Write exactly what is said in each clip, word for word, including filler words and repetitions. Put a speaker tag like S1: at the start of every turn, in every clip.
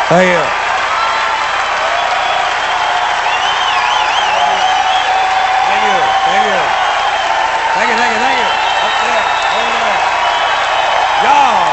S1: Thank you. Thank you. Thank you. Thank you, thank you, thank you. Up there. Over there. Y'all.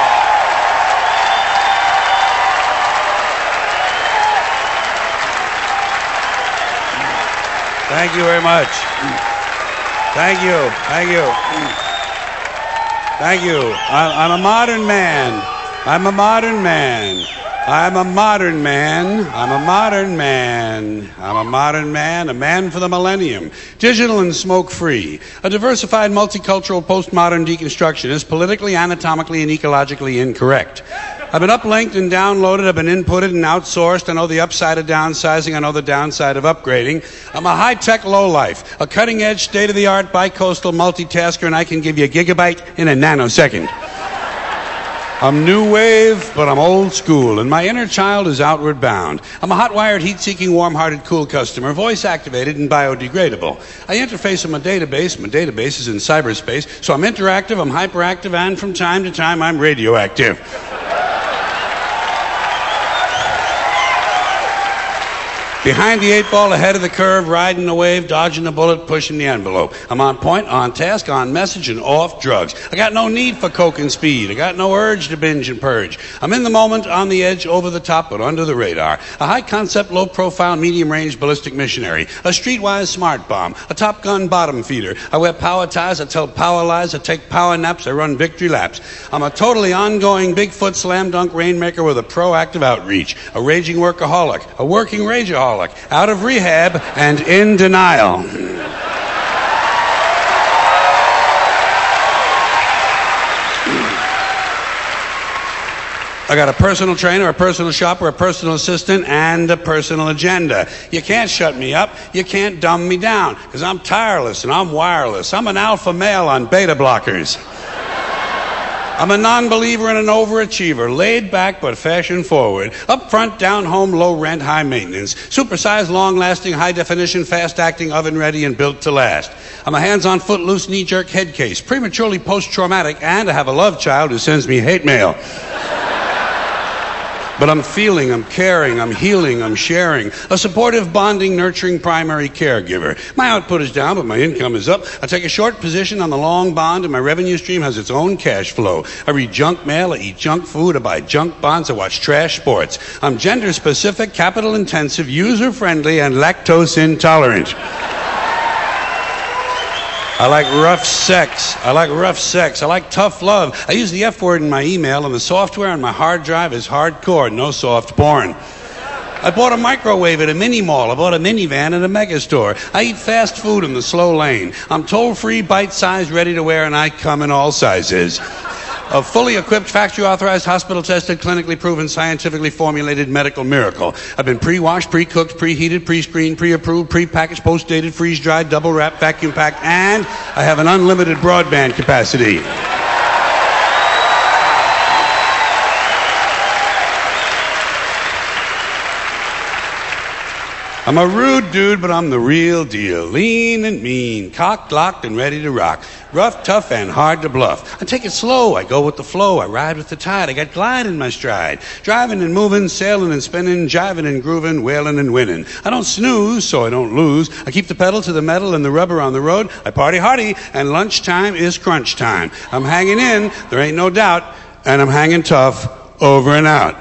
S1: Thank you very much. Thank you. Thank you. Thank you. I'm a modern man. I'm a modern man. I'm a modern man. I'm a modern man. I'm a modern man, a man for the millennium. Digital and smoke-free. A diversified, multicultural, postmodern deconstructionist, politically, anatomically, and ecologically incorrect. I've been uplinked and downloaded. I've been inputted and outsourced. I know the upside of downsizing. I know the downside of upgrading. I'm a high-tech lowlife, a cutting-edge, state-of-the-art, bi-coastal multitasker, and I can give you a gigabyte in a nanosecond. I'm new wave, but I'm old school, and my inner child is outward bound. I'm a hot-wired, heat-seeking, warm-hearted, cool customer, voice-activated and biodegradable. I interface with my database. My database is in cyberspace, so I'm interactive, I'm hyperactive, and from time to time, I'm radioactive. Behind the eight ball, ahead of the curve, riding the wave, dodging the bullet, pushing the envelope. I'm on point, on task, on message, and off drugs. I got no need for coke and speed. I got no urge to binge and purge. I'm in the moment, on the edge, over the top, but under the radar. A high-concept, low-profile, medium-range ballistic missionary. A streetwise smart bomb. A Top Gun bottom feeder. I wear power ties, I tell power lies, I take power naps, I run victory laps. I'm a totally ongoing Bigfoot slam dunk rainmaker with a proactive outreach. A raging workaholic. A working rageaholic. Out of rehab and in denial. I got a personal trainer, a personal shopper, a personal assistant, and a personal agenda. You can't shut me up. You can't dumb me down, because I'm tireless and I'm wireless. I'm an alpha male on beta blockers. I'm a non-believer and an overachiever, laid back but fashion forward, up front, down home, low rent, high maintenance, supersized, long-lasting, high-definition, fast-acting, oven-ready, and built to last. I'm a hands-on, foot-loose, knee-jerk head case, prematurely post-traumatic, and I have a love child who sends me hate mail. But I'm feeling, I'm caring, I'm healing, I'm sharing. A supportive, bonding, nurturing primary caregiver. My output is down, but my income is up. I take a short position on the long bond, and my revenue stream has its own cash flow. I read junk mail, I eat junk food, I buy junk bonds, I watch trash sports. I'm gender-specific, capital-intensive, user-friendly, and lactose-intolerant. I like rough sex. I like rough sex. I like tough love. I use the F word in my email, and the software on my hard drive is hardcore, no soft porn. I bought a microwave at a mini mall. I bought a minivan at a mega store. I eat fast food in the slow lane. I'm toll-free, bite-sized, ready to wear, and I come in all sizes. A fully equipped, factory-authorized, hospital-tested, clinically proven, scientifically formulated medical miracle. I've been pre-washed, pre-cooked, preheated, pre-screened, pre-approved, pre-packaged, post-dated, freeze-dried, double-wrapped, vacuum-packed, and I have an unlimited broadband capacity. I'm a rude dude, but I'm the real deal. Lean and mean, cocked, locked, and ready to rock. Rough, tough, and hard to bluff. I take it slow. I go with the flow. I ride with the tide. I got glide in my stride. Driving and moving, sailing and spinning, jiving and grooving, wailing and winning. I don't snooze, so I don't lose. I keep the pedal to the metal and the rubber on the road. I party hardy, and lunchtime is crunch time. I'm hanging in, there ain't no doubt, and I'm hanging tough, over and out.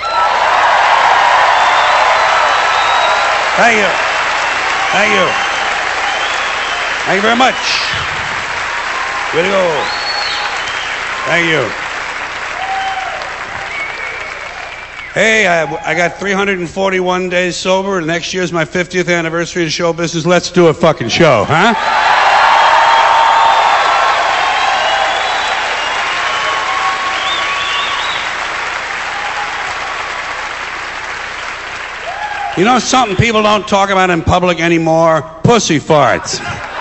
S1: Thank you. Thank you. Thank you very much. Way to go. Thank you. Hey, I, I got three hundred forty-one days sober, and next year's my fiftieth anniversary of show business. Let's do a fucking show, huh? You know something people don't talk about in public anymore? Pussy farts.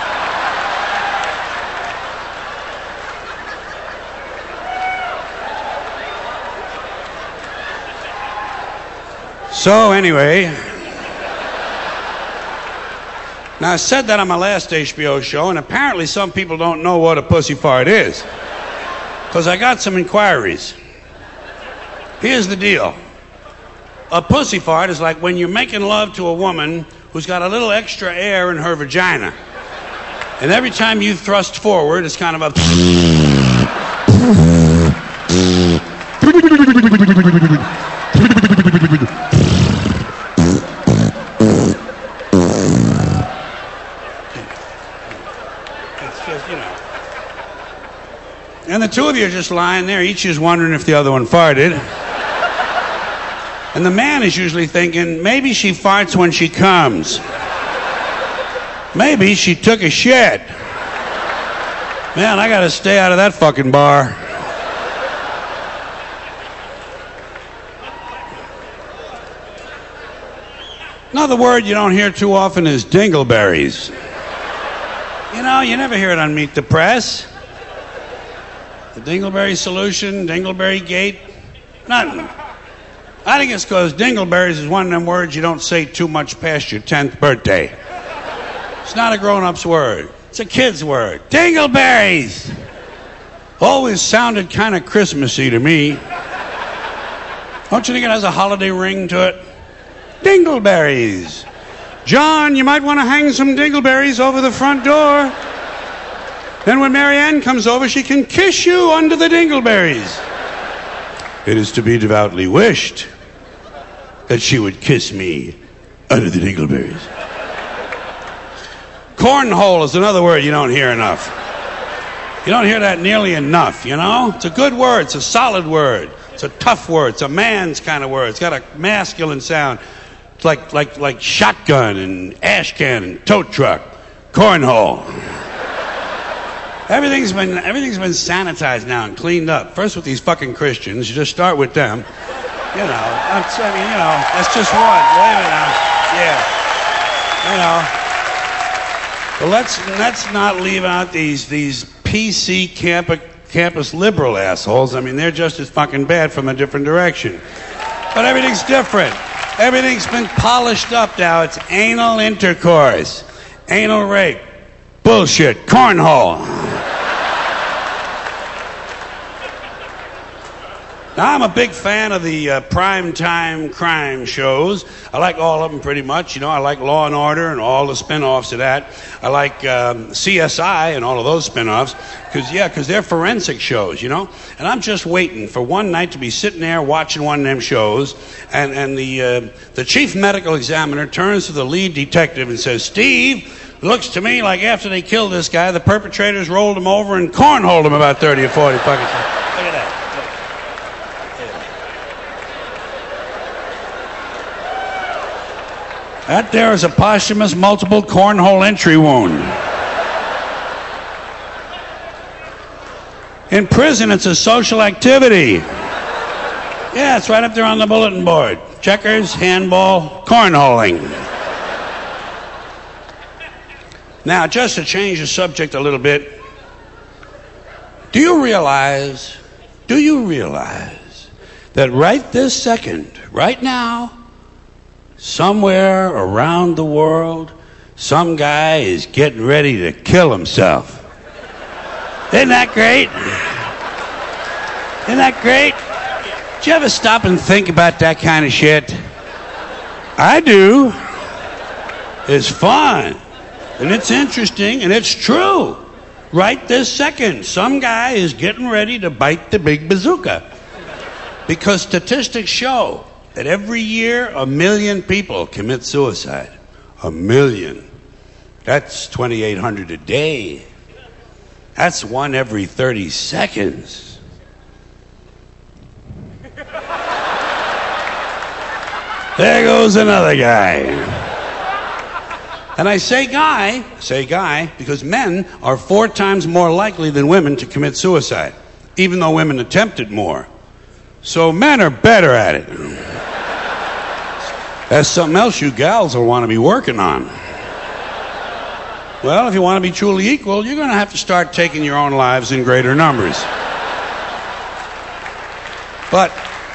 S1: So anyway, now I said that on my last H B O show, and apparently some people don't know what a pussy fart is, because I got some inquiries. Here's the deal. A pussy fart is like when you're making love to a woman who's got a little extra air in her vagina. And every time you thrust forward, it's kind of a... It's just, you know. And the two of you are just lying there, each is wondering if the other one farted. And the man is usually thinking, maybe she farts when she comes. Maybe she took a shit. Man, I gotta stay out of that fucking bar. Another word you don't hear too often is dingleberries. You know, you never hear it on Meet the Press. The dingleberry solution, dingleberry gate, nothing. I think it's because dingleberries is one of them words you don't say too much past your tenth birthday. It's not a grown-up's word. It's a kid's word. Dingleberries! Always sounded kind of Christmassy to me. Don't you think it has a holiday ring to it? Dingleberries. John, you might want to hang some dingleberries over the front door. Then when Marianne comes over, she can kiss you under the dingleberries. It is to be devoutly wished that she would kiss me under the dingleberries. Cornhole is another word you don't hear enough. You don't hear that nearly enough, you know? It's a good word. It's a solid word. It's a tough word. It's a man's kind of word. It's got a masculine sound. It's like like like shotgun and ash can and tow truck. Cornhole. Everything's been everything's been sanitized now and cleaned up. First with these fucking Christians. You just start with them. You know, that's, I mean, you know, that's just one. Wait a minute now. Yeah. You know. But let's let's not leave out these these P C campus campus liberal assholes. I mean, they're just as fucking bad from a different direction. But everything's different. Everything's been polished up now. It's anal intercourse, anal rape, bullshit, cornhole. Now, I'm a big fan of the uh, primetime crime shows. I like all of them pretty much. You know, I like Law and Order and all the spin-offs of that. I like um, C S I and all of those spin-offs. Because, yeah, because they're forensic shows, you know. And I'm just waiting for one night to be sitting there watching one of them shows. And, and the, uh, the chief medical examiner turns to the lead detective and says, Steve, looks to me like after they killed this guy, the perpetrators rolled him over and cornholed him about thirty or forty fucking times. Look at that. That there is a posthumous multiple cornhole entry wound. In prison, it's a social activity. Yeah, it's right up there on the bulletin board. Checkers, handball, cornholing. Now, just to change the subject a little bit, do you realize, do you realize that right this second, right now, somewhere around the world, some guy is getting ready to kill himself? Isn't that great? Isn't that great? Did you ever stop and think about that kind of shit? I do. It's fun. And it's interesting, and it's true. Right this second, some guy is getting ready to bite the big bazooka. Because statistics show that every year a million people commit suicide. A million. That's twenty-eight hundred a day. That's one every thirty seconds. There goes another guy. And I say guy, say guy, because men are four times more likely than women to commit suicide, even though women attempt it more. So men are better at it. That's something else you gals will want to be working on. Well, if you want to be truly equal, you're going to have to start taking your own lives in greater numbers. But,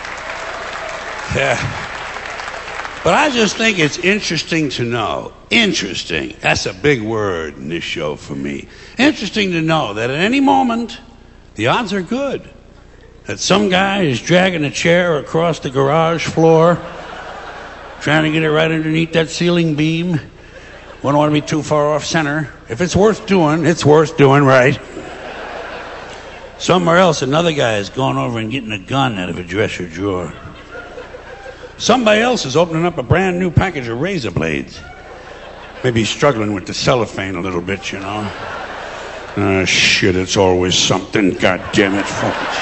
S1: yeah. But I just think it's interesting to know, interesting, that's a big word in this show for me. Interesting to know that at any moment, the odds are good that some guy is dragging a chair across the garage floor
S2: trying to get it right underneath that ceiling beam. Wouldn't want to be too far off center. If it's worth doing, it's worth doing right. Somewhere else, another guy is going over and getting a gun out of a dresser drawer. Somebody else is opening up a brand new package of razor blades. Maybe struggling with the cellophane a little bit, you know. Ah, shit, it's always something. God damn it, folks.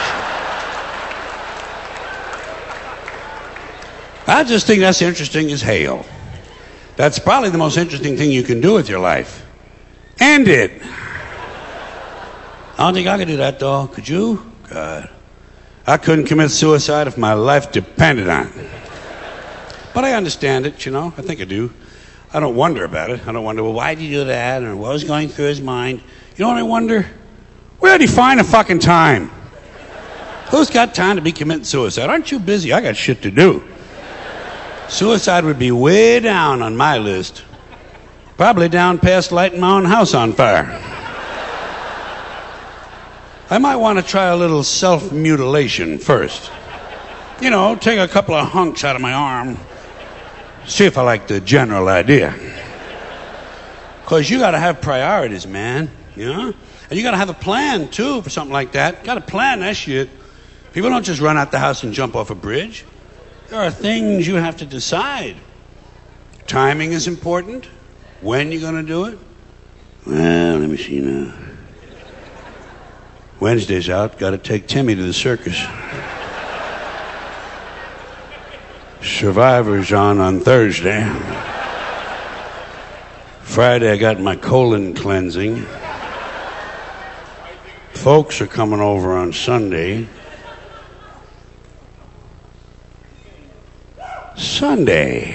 S2: I just think that's interesting as hell. That's probably the most interesting thing you can do with your life. End it. I don't think I could do that, though. Could you? God. I couldn't commit suicide if my life depended on it. But I understand it, you know. I think I do. I don't wonder about it. I don't wonder, well, why did he do that? Or what was going through his mind? You know what I wonder? Where did he find the fucking time? Who's got time to be committing suicide? Aren't you busy? I got shit to do. Suicide would be way down on my list. Probably down past lighting my own house on fire. I might want to try a little self-mutilation first. You know, take a couple of hunks out of my arm. See if I like the general idea. Because you got to have priorities, man. You know? And you got to have a plan, too, for something like that. Got to plan that shit. People don't just run out the house and jump off a bridge. There are things you have to decide. Timing is important. When you're going to do it. Well, let me see now. Wednesday's out. Got to take Timmy to the circus. Survivor's on on Thursday. Friday, I got my colon cleansing. Folks are coming over on Sunday. Sunday.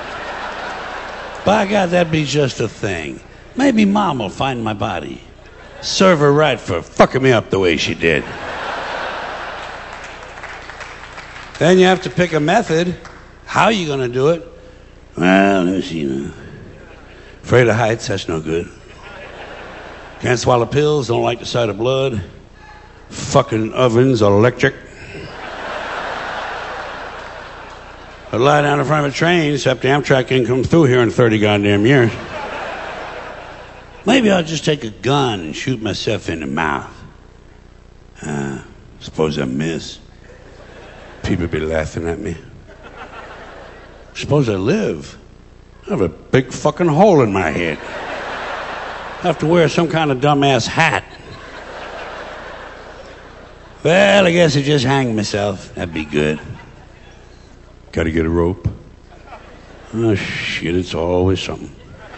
S2: By God, that'd be just a thing. Maybe Mom will find my body. Serve her right for fucking me up the way she did. Then you have to pick a method. How are you going to do it? Well, let me see now. Afraid of heights, that's no good. Can't swallow pills, don't like the sight of blood. Fucking ovens are electric. I lie down in front of a train, except the Amtrak ain't come through here in thirty goddamn years. Maybe I'll just take a gun and shoot myself in the mouth. Uh, suppose I miss. People be laughing at me. Suppose I live. I have a big fucking hole in my head. I have to wear some kind of dumbass hat. Well, I guess I just hang myself. That'd be good. Gotta get a rope. Oh, shit, it's always something.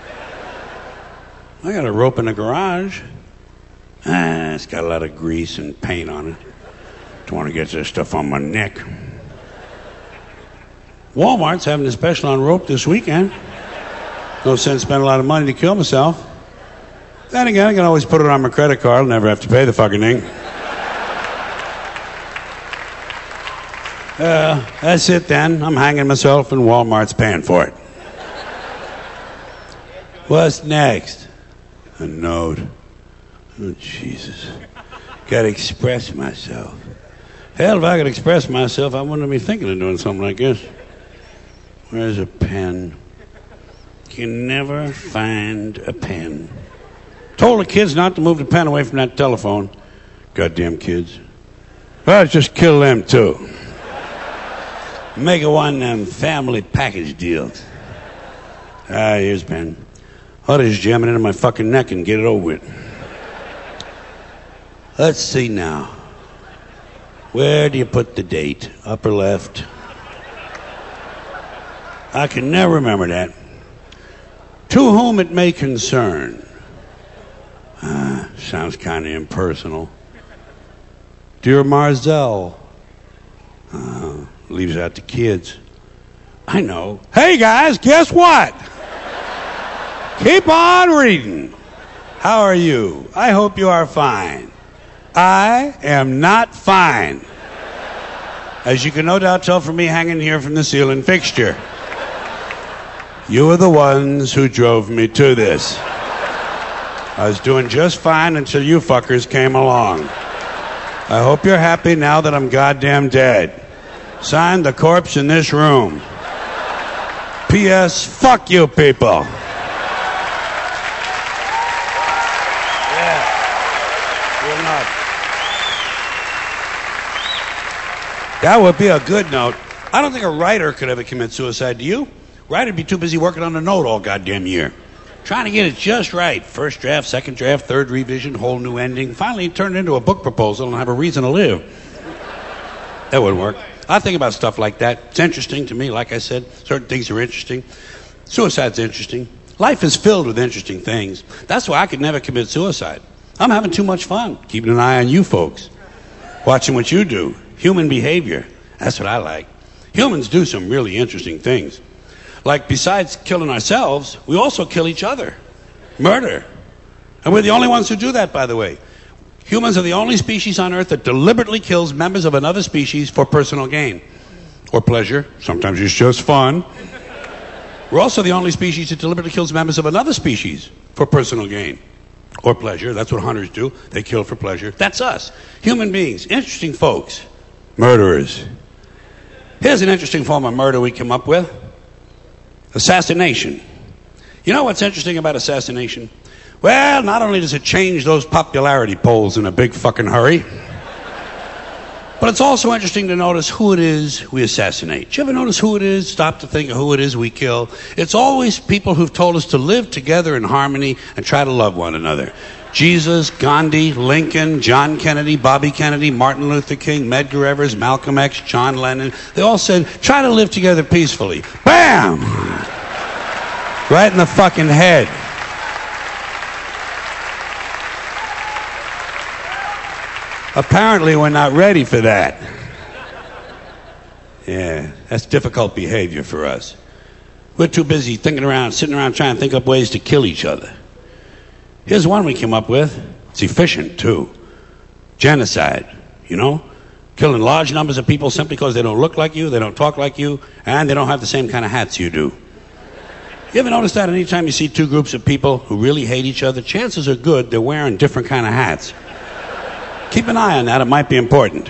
S2: I got a rope in the garage. Ah, it's got a lot of grease and paint on it. Don't want to get this stuff on my neck. Walmart's having a special on rope this weekend. No sense spending a lot of money to kill myself. Then again, I can always put it on my credit card. I'll never have to pay the fucking thing. Uh, that's it then. I'm hanging myself and Walmart's paying for it. What's next? A note. Oh, Jesus. Gotta express myself. Hell, if I could express myself, I wouldn't be thinking of doing something like this. Where's a pen? Can never find a pen. Told the kids not to move the pen away from that telephone. Goddamn kids. Well, just kill them too. Make it one of them family package deals. Ah, here's a pen. I'll just jam it into my fucking neck and get it over with. Let's see now. Where do you put the date? Upper left. I can never remember that. To whom it may concern. Ah, sounds kind of impersonal. Dear Marzell. Uh, leaves out the kids. I know. Hey guys, guess what? Keep on reading. How are you? I hope you are fine. I am not fine. As you can no doubt tell from me hanging here from the ceiling fixture. You are the ones who drove me to this. I was doing just fine until you fuckers came along. I hope you're happy now that I'm goddamn dead. Signed, the corpse in this room.
S1: P S. Fuck you people. Yeah. You're not. That would be a good note. I don't think a writer could ever commit suicide. Do you? Writer'd be too busy working on a note all goddamn year. Trying to get it just right. First draft, second draft, third revision, whole new ending. Finally, it turned into a book proposal and have a reason to live. That wouldn't work. I think about stuff like that. It's interesting to me, like I said. Certain things are interesting. Suicide's interesting. Life is filled with interesting things. That's why I could never commit suicide. I'm having too much fun, keeping an eye on you folks. Watching what you do. Human behavior. That's what I like. Humans do some really interesting things. Like, besides killing ourselves, we also kill each other. Murder. And we're the only ones who do that, by the way. Humans are the only species on Earth that deliberately kills members of another species for personal gain. Or pleasure. Sometimes it's just fun. We're also the only species that deliberately kills members of another species for personal gain. Or pleasure. That's what hunters do. They kill for pleasure. That's us. Human beings. Interesting folks. Murderers. Here's an interesting form of murder we come up with. Assassination. You know what's interesting about assassination? Well, not only does it change those popularity polls in a big fucking hurry, but it's also interesting to notice who it is we assassinate. Did you ever notice who it is? Stop to think of who it is we kill. It's always people who've told us to live together in harmony and try to love one another. Jesus, Gandhi, Lincoln, John Kennedy, Bobby Kennedy, Martin Luther King, Medgar Evers, Malcolm X, John Lennon. They all said, try to live together peacefully. Bam! Right in the fucking head. Apparently, we're not ready for that. Yeah, that's difficult behavior for us. We're too busy thinking around, sitting around trying to think up ways to kill each other. Here's one we came up with. It's efficient, too. Genocide, you know? Killing large numbers of people simply because they don't look like you, they don't talk like you, and they don't have the same kind of hats you do. You ever notice that anytime you see two groups of people who really hate each other, chances are good they're wearing different kind of hats. Keep an eye on that. It might be important.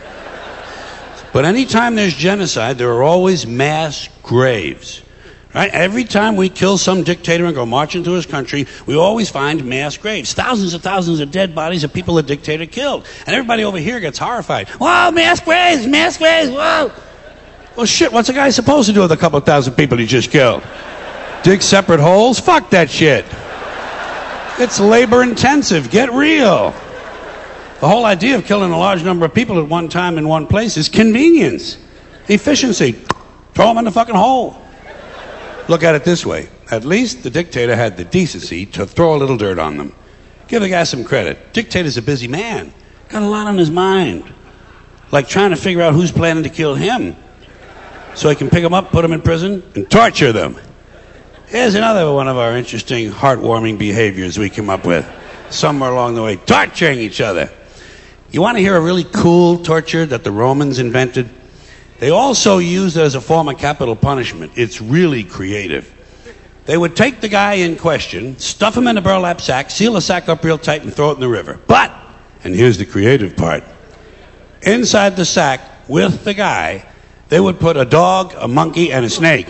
S1: But anytime there's genocide, there are always mass graves. Right? Every time we kill some dictator and go march into his country, we always find mass graves. Thousands and thousands of dead bodies of people the dictator killed. And everybody over here gets horrified. Whoa, mass graves, mass graves, whoa. Well, shit, what's a guy supposed to do with a couple of thousand people he just killed? Dig separate holes? Fuck that shit. It's labor intensive. Get real. The whole idea of killing a large number of people at one time in one place is convenience. Efficiency. Throw them in the fucking hole. Look at it this way. At least the dictator had the decency to throw a little dirt on them. Give the guy some credit. Dictator's a busy man. Got a lot on his mind. Like trying to figure out who's planning to kill him. So he can pick them up, put them in prison, and torture them. Here's another one of our interesting, heartwarming behaviors we came up with. Somewhere along the way. Torturing each other. You want to hear a really cool torture that the Romans invented? They also used it as a form of capital punishment. It's really creative. They would take the guy in question, stuff him in a burlap sack, seal the sack up real tight, and throw it in the river. But, and here's the creative part, inside the sack with the guy, they would put a dog, a monkey, and a snake.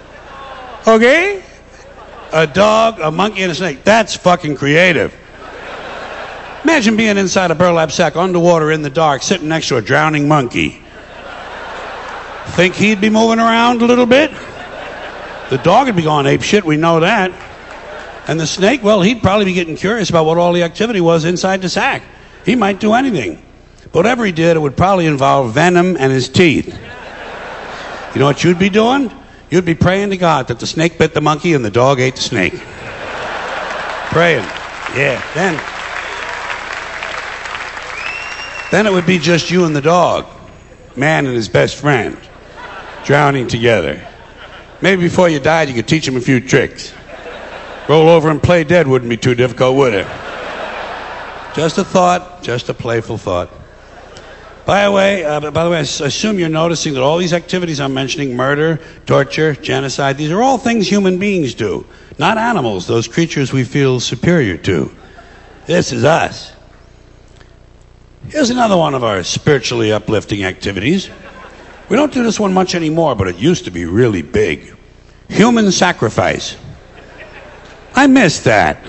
S1: Okay? A dog, a monkey, and a snake. That's fucking creative. Imagine being inside a burlap sack, underwater, in the dark, sitting next to a drowning monkey. Think he'd be moving around a little bit? The dog would be going ape shit, we know that. And the snake, well, he'd probably be getting curious about what all the activity was inside the sack. He might do anything. But whatever he did, it would probably involve venom and his teeth. You know what you'd be doing? You'd be praying to God that the snake bit the monkey and the dog ate the snake. Praying. Yeah. Then, then it would be just you and the dog. Man and his best friend. Drowning together. Maybe before you died, you could teach him a few tricks. Roll over and play dead wouldn't be too difficult, would it? Just a thought, just a playful thought. By the way, uh, by the way, I assume you're noticing that all these activities I'm mentioning, murder, torture, genocide, these are all things human beings do. Not animals, those creatures we feel superior to. This is us. Here's another one of our spiritually uplifting activities. We don't do this one much anymore, but it used to be really big. Human sacrifice. I missed that.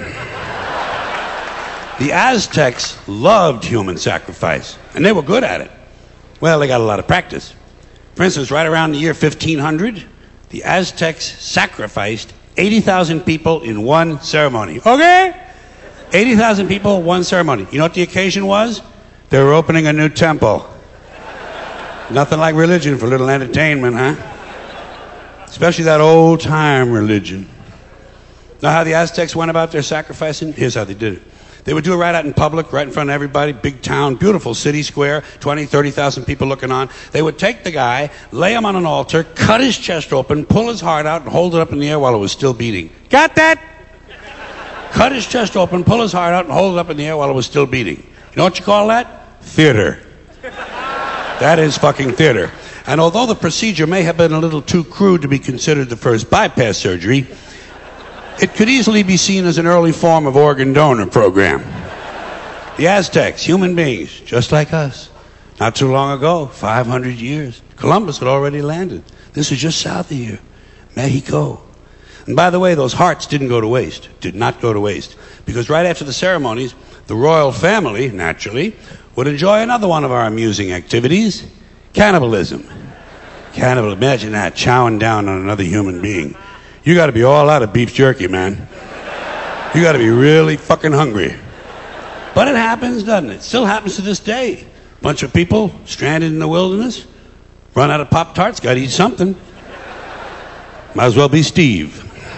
S1: The Aztecs loved human sacrifice, and they were good at it. Well, they got a lot of practice. For instance, right around the year fifteen hundred, the Aztecs sacrificed eighty thousand people in one ceremony. Okay? eighty thousand people, one ceremony. You know what the occasion was? They were opening a new temple. Nothing like religion for a little entertainment, huh? Especially that old-time religion. Know how the Aztecs went about their sacrificing? Here's how they did it. They would do it right out in public, right in front of everybody, big town, beautiful city square, twenty, thirty thousand people looking on. They would take the guy, lay him on an altar, cut his chest open, pull his heart out, and hold it up in the air while it was still beating. Got that? Cut his chest open, pull his heart out, and hold it up in the air while it was still beating. You know what you call that? Theater. That is fucking theater. And although the procedure may have been a little too crude to be considered the first bypass surgery, it could easily be seen as an early form of organ donor program. The Aztecs, human beings, just like us. Not too long ago, five hundred years, Columbus had already landed. This is just south of here, Mexico. And by the way, those hearts didn't go to waste, did not go to waste. Because right after the ceremonies, the royal family, naturally, would enjoy another one of our amusing activities, cannibalism. Cannibal, imagine that, chowing down on another human being. You got to be all out of beef jerky, man. You got to be really fucking hungry. But it happens, doesn't it? Still happens to this day. Bunch of people stranded in the wilderness, run out of Pop-Tarts, got to eat something. Might as well be Steve.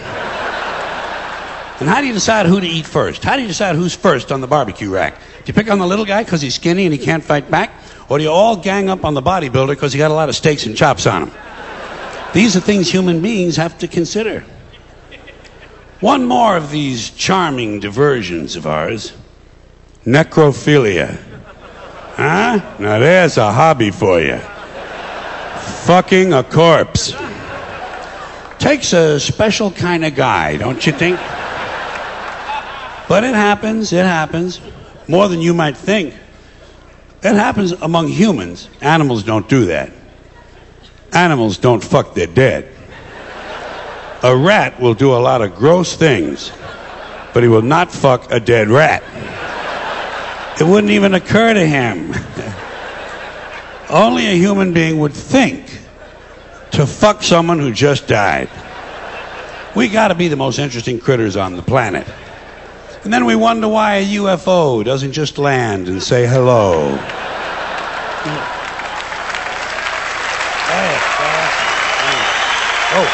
S1: And how do you decide who to eat first? How do you decide who's first on the barbecue rack? Do you pick on the little guy because he's skinny and he can't fight back? Or do you all gang up on the bodybuilder because he got a lot of steaks and chops on him? These are things human beings have to consider. One more of these charming diversions of ours. Necrophilia. Huh? Now there's a hobby for you. Fucking a corpse. Takes a special kind of guy, don't you think? But it happens, it happens. More than you might think. It happens among humans. Animals don't do that. Animals don't fuck their dead. A rat will do a lot of gross things, but he will not fuck a dead rat. It wouldn't even occur to him. Only a human being would think to fuck someone who just died. We gotta be the most interesting critters on the planet. And then we wonder why a U F O doesn't just land and say hello. Oh.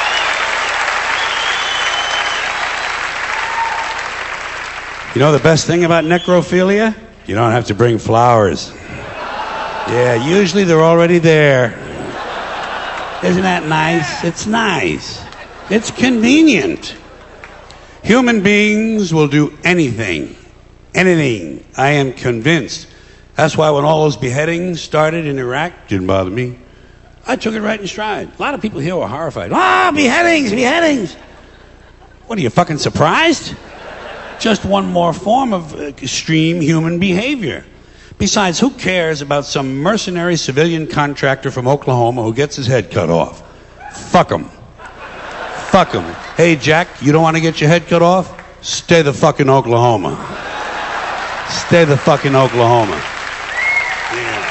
S1: You know the best thing about necrophilia? You don't have to bring flowers. Yeah, usually they're already there. Isn't that nice? It's nice. It's convenient. Human beings will do anything. Anything. I am convinced. That's why when all those beheadings started in Iraq, didn't bother me. I took it right in stride. A lot of people here were horrified. Ah, beheadings, beheadings. What, are you fucking surprised? Just one more form of extreme human behavior. Besides, who cares about some mercenary civilian contractor from Oklahoma who gets his head cut off? Fuck him. Fuck him. Hey, Jack, you don't want to get your head cut off? Stay the fuck in Oklahoma. Stay the fuck in Oklahoma. Yeah.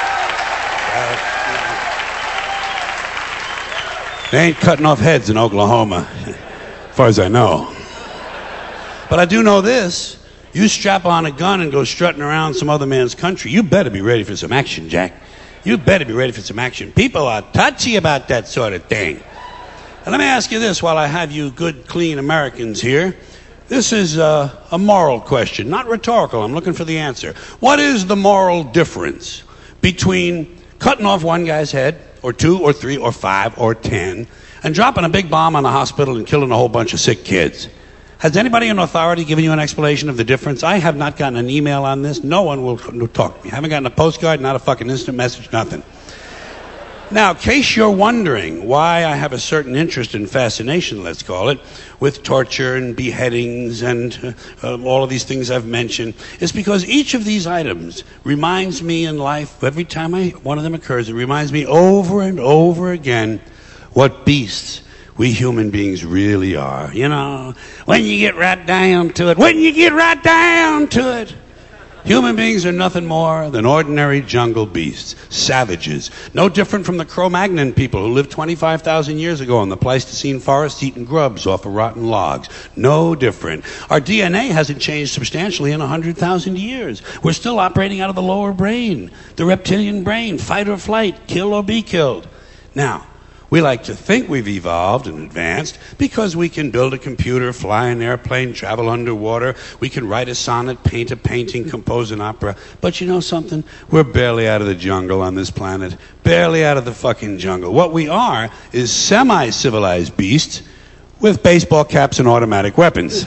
S1: They ain't cutting off heads in Oklahoma, as far as I know. But I do know this. You strap on a gun and go strutting around some other man's country, you better be ready for some action, Jack. You better be ready for some action. People are touchy about that sort of thing. And let me ask you this while I have you good, clean Americans here. This is uh, a moral question, not rhetorical. I'm looking for the answer. What is the moral difference between cutting off one guy's head, or two, or three, or five, or ten, and dropping a big bomb on a hospital and killing a whole bunch of sick kids? Has anybody in authority given you an explanation of the difference? I have not gotten an email on this. No one will talk to me. I haven't gotten a postcard, not a fucking instant message, nothing. Now, in case you're wondering why I have a certain interest and fascination, let's call it, with torture and beheadings and uh, all of these things I've mentioned, it's because each of these items reminds me in life, every time I, one of them occurs, it reminds me over and over again what beasts
S2: we human beings really are. You know, when you get right down to it, when you get right down to it, human beings are nothing more than ordinary jungle beasts, savages, no different from the Cro-Magnon people who lived twenty-five thousand years ago in the Pleistocene forest eating grubs off of rotten logs. No different. Our D N A hasn't changed substantially in one hundred thousand years. We're still operating out of the lower brain, the reptilian brain, fight or flight, kill or be killed. Now, we like to think we've evolved and advanced because we can build a computer, fly an airplane, travel underwater. We can write a sonnet, paint a painting, compose an opera. But you know something? We're barely out of the jungle on this planet. Barely out of the fucking jungle. What we are is semi-civilized beasts with baseball caps and automatic weapons.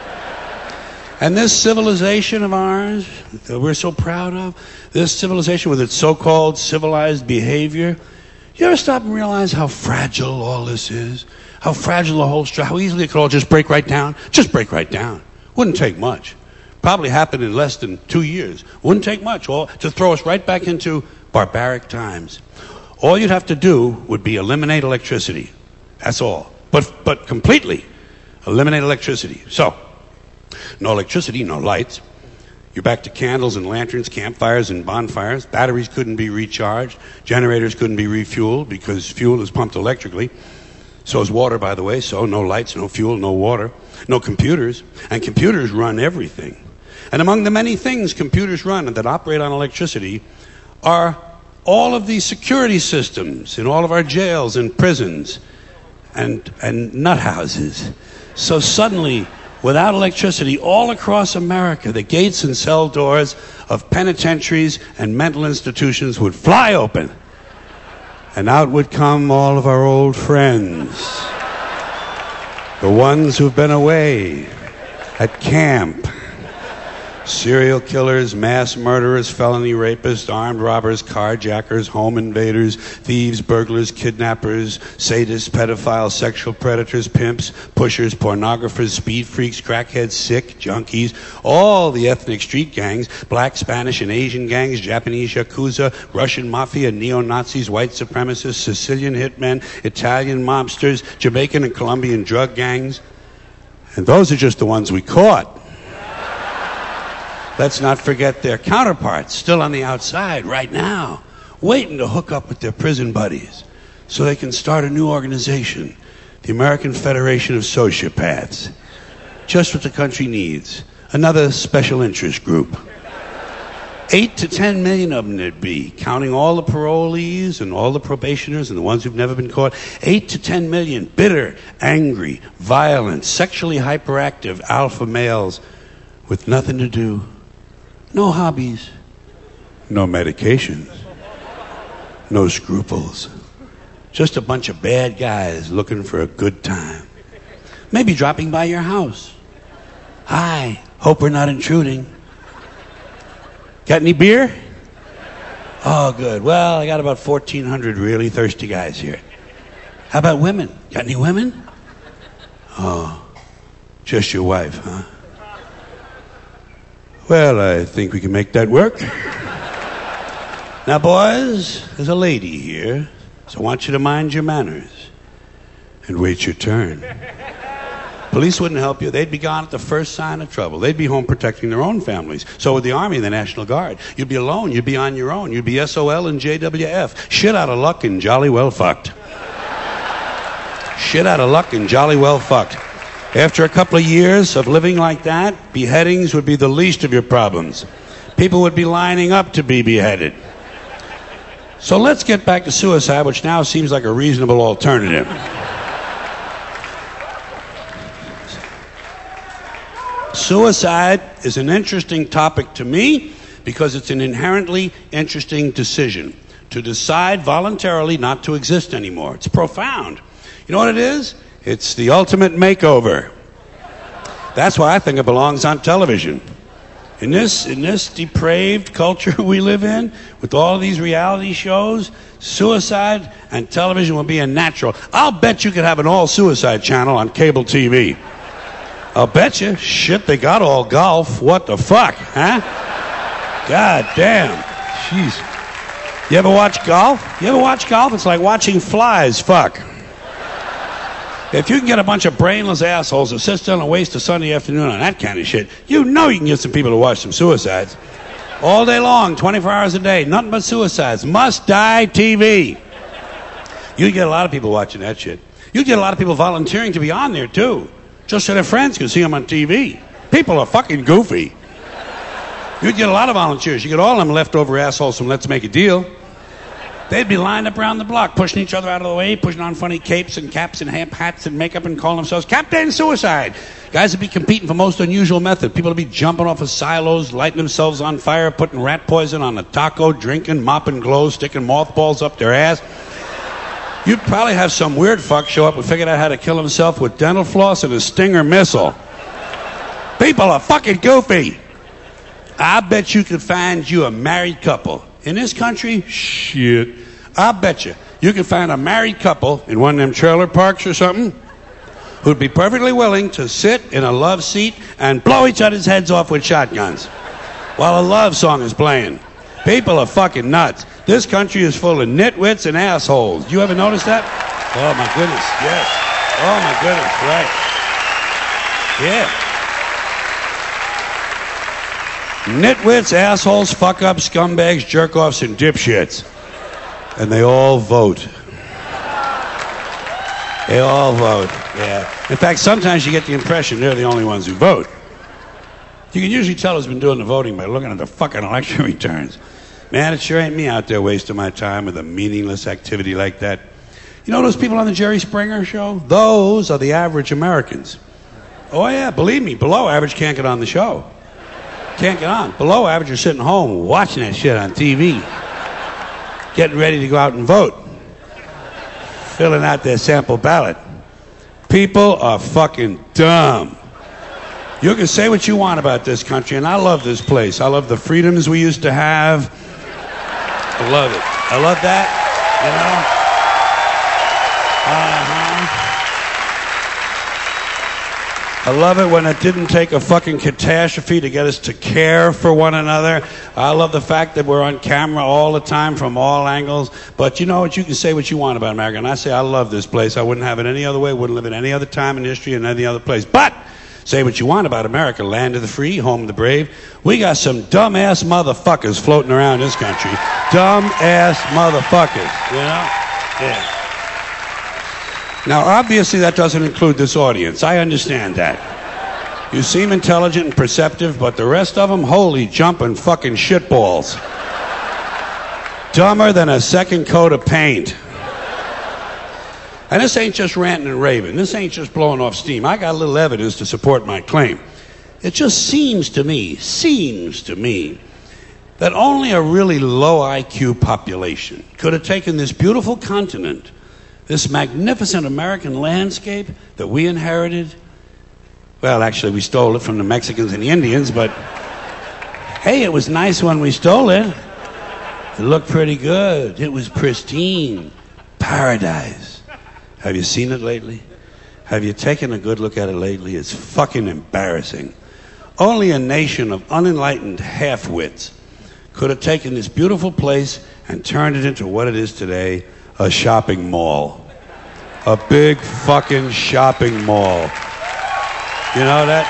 S2: And this civilization of ours that we're so proud of, this civilization with its so-called civilized behavior, you ever stop and realize how fragile all this is? How fragile the whole structure, how easily it could all just break right down? Just break right down. Wouldn't take much. Probably happen in less than two years. Wouldn't take much all, to throw us right back into barbaric times. All you'd have to do would be eliminate electricity. That's all. But, but completely eliminate electricity. So, no electricity, no lights. You're back to candles and lanterns, campfires and bonfires. Batteries couldn't be recharged. Generators couldn't be refueled because fuel is pumped electrically. So is water, by the way. So no lights, no fuel, no water, no computers. And computers run everything. And among the many things computers run that operate on electricity are all of these security systems in all of our jails and prisons and, and nut houses. So suddenly, without electricity, all across America, the gates and cell doors of penitentiaries and mental institutions would fly open. And out would come all of our old friends. The ones who've been away at camp. Serial killers, mass murderers, felony rapists, armed robbers, carjackers, home invaders, thieves, burglars, kidnappers, sadists, pedophiles, sexual predators, pimps, pushers, pornographers, speed freaks, crackheads, sick, junkies, all the ethnic street gangs, black, Spanish, and Asian gangs, Japanese yakuza, Russian mafia, neo-Nazis, white supremacists, Sicilian hitmen, Italian mobsters, Jamaican and Colombian drug gangs. And those are just the ones we caught. Let's not forget their counterparts, still on the outside right now, waiting to hook up with their prison buddies so they can start a new organization, the American Federation of Sociopaths. Just what the country needs, another special interest group. Eight to ten million of them there'd be, counting all the parolees and all the probationers and the ones who've never been caught. Eight to ten million bitter, angry, violent, sexually hyperactive alpha males with nothing to do. No hobbies, no medications, no scruples. Just a bunch of bad guys looking for a good time. Maybe dropping by your house. Hi, hope we're not intruding. Got any beer? Oh, good. Well, I got about fourteen hundred really thirsty guys here. How about women? Got any women? Oh, just your wife, huh? Well, I think we can make that work. Now, boys, there's a lady here, so I want you to mind your manners and wait your turn. Police wouldn't help you. They'd be gone at the first sign of trouble. They'd be home protecting their own families. So would the Army and the National Guard. You'd be alone. You'd be on your own. You'd be S O L and J W F. Shit out of luck and jolly well fucked. Shit out of luck and jolly well fucked. After a couple of years of living like that, beheadings would be the least of your problems. People would be lining up to be beheaded. So let's get back to suicide, which now seems like a reasonable alternative. Suicide is an interesting topic to me because it's an inherently interesting decision. To decide voluntarily not to exist anymore. It's profound. You know what it is? It's the ultimate makeover. That's why I think it belongs on television. In this, in this depraved culture we live in, with all of these reality shows, suicide and television will be a natural. I'll bet you could have an all-suicide channel on cable T V. I'll bet you. Shit, they got all golf. What the fuck, huh? God damn. Jeez. You ever watch golf? You ever watch golf? It's like watching flies fuck. If you can get a bunch of brainless assholes to sit still and waste a Sunday afternoon on that kind of shit, you know you can get some people to watch some suicides. All day long, twenty-four hours a day, nothing but suicides. Must die T V. You get a lot of people watching that shit. You get a lot of people volunteering to be on there, too. Just so their friends can see them on T V. People are fucking goofy. You get a lot of volunteers. You get all them leftover assholes from Let's Make a Deal. They'd be lined up around the block, pushing each other out of the way, pushing on funny capes and caps and hats and makeup and calling themselves Captain Suicide. Guys would be competing for most unusual method. People would be jumping off of silos, lighting themselves on fire, putting rat poison on a taco, drinking, mopping glows, sticking mothballs up their ass. You'd probably have some weird fuck show up and figure out how to kill himself with dental floss and a Stinger missile. People are fucking goofy. I bet you could find you a married couple. In this country, shit, I bet you, you could find a married couple in one of them trailer parks or something who'd be perfectly willing to sit in a love seat and blow each other's heads off with shotguns while a love song is playing. People are fucking nuts. This country is full of nitwits and assholes. You ever notice that? Oh, my goodness, yes. Oh, my goodness, right. Yeah. Nitwits, assholes, fuck-ups, scumbags, jerk-offs, and dipshits. And they all vote. They all vote, yeah. In fact, sometimes you get the impression they're the only ones who vote. You can usually tell who's been doing the voting by looking at the fucking election returns. Man, it sure ain't me out there wasting my time with a meaningless activity like that. You know those people on the Jerry Springer show? Those are the average Americans. Oh, yeah, believe me, below average can't get on the show. Can't get on. Below average are sitting home watching that shit on T V. Getting ready to go out and vote. Filling out their sample ballot. People are fucking dumb. You can say what you want about this country, and I love this place. I love the freedoms we used to have. I love it. I love that, you know? Uh-huh. I love it when it didn't take a fucking catastrophe to get us to care for one another. I love the fact that we're on camera all the time from all angles. But you know what? You can say what you want about America. And I say I love this place. I wouldn't have it any other way. Wouldn't live it any other time in history and any other place. But say what you want about America. Land of the free, home of the brave. We got some dumb-ass motherfuckers floating around this country. Dumb-ass motherfuckers. You know? Yeah. Now, obviously, that doesn't include this audience. I understand that. You seem intelligent and perceptive, but the rest of them, holy jumping fucking shitballs. Dumber than a second coat of paint. And this ain't just ranting and raving. This ain't just blowing off steam. I got a little evidence to support my claim. It just seems to me, seems to me, that only a really low I Q population could have taken this beautiful continent, this magnificent American landscape that we inherited. Well, actually, we stole it from the Mexicans and the Indians, but hey, it was nice when we stole it. It looked pretty good. It was pristine. Paradise. Have you seen it lately? Have you taken a good look at it lately? It's fucking embarrassing. Only a nation of unenlightened half-wits could have taken this beautiful place and turned it into what it is today, a shopping mall. A big fucking shopping mall. You know that?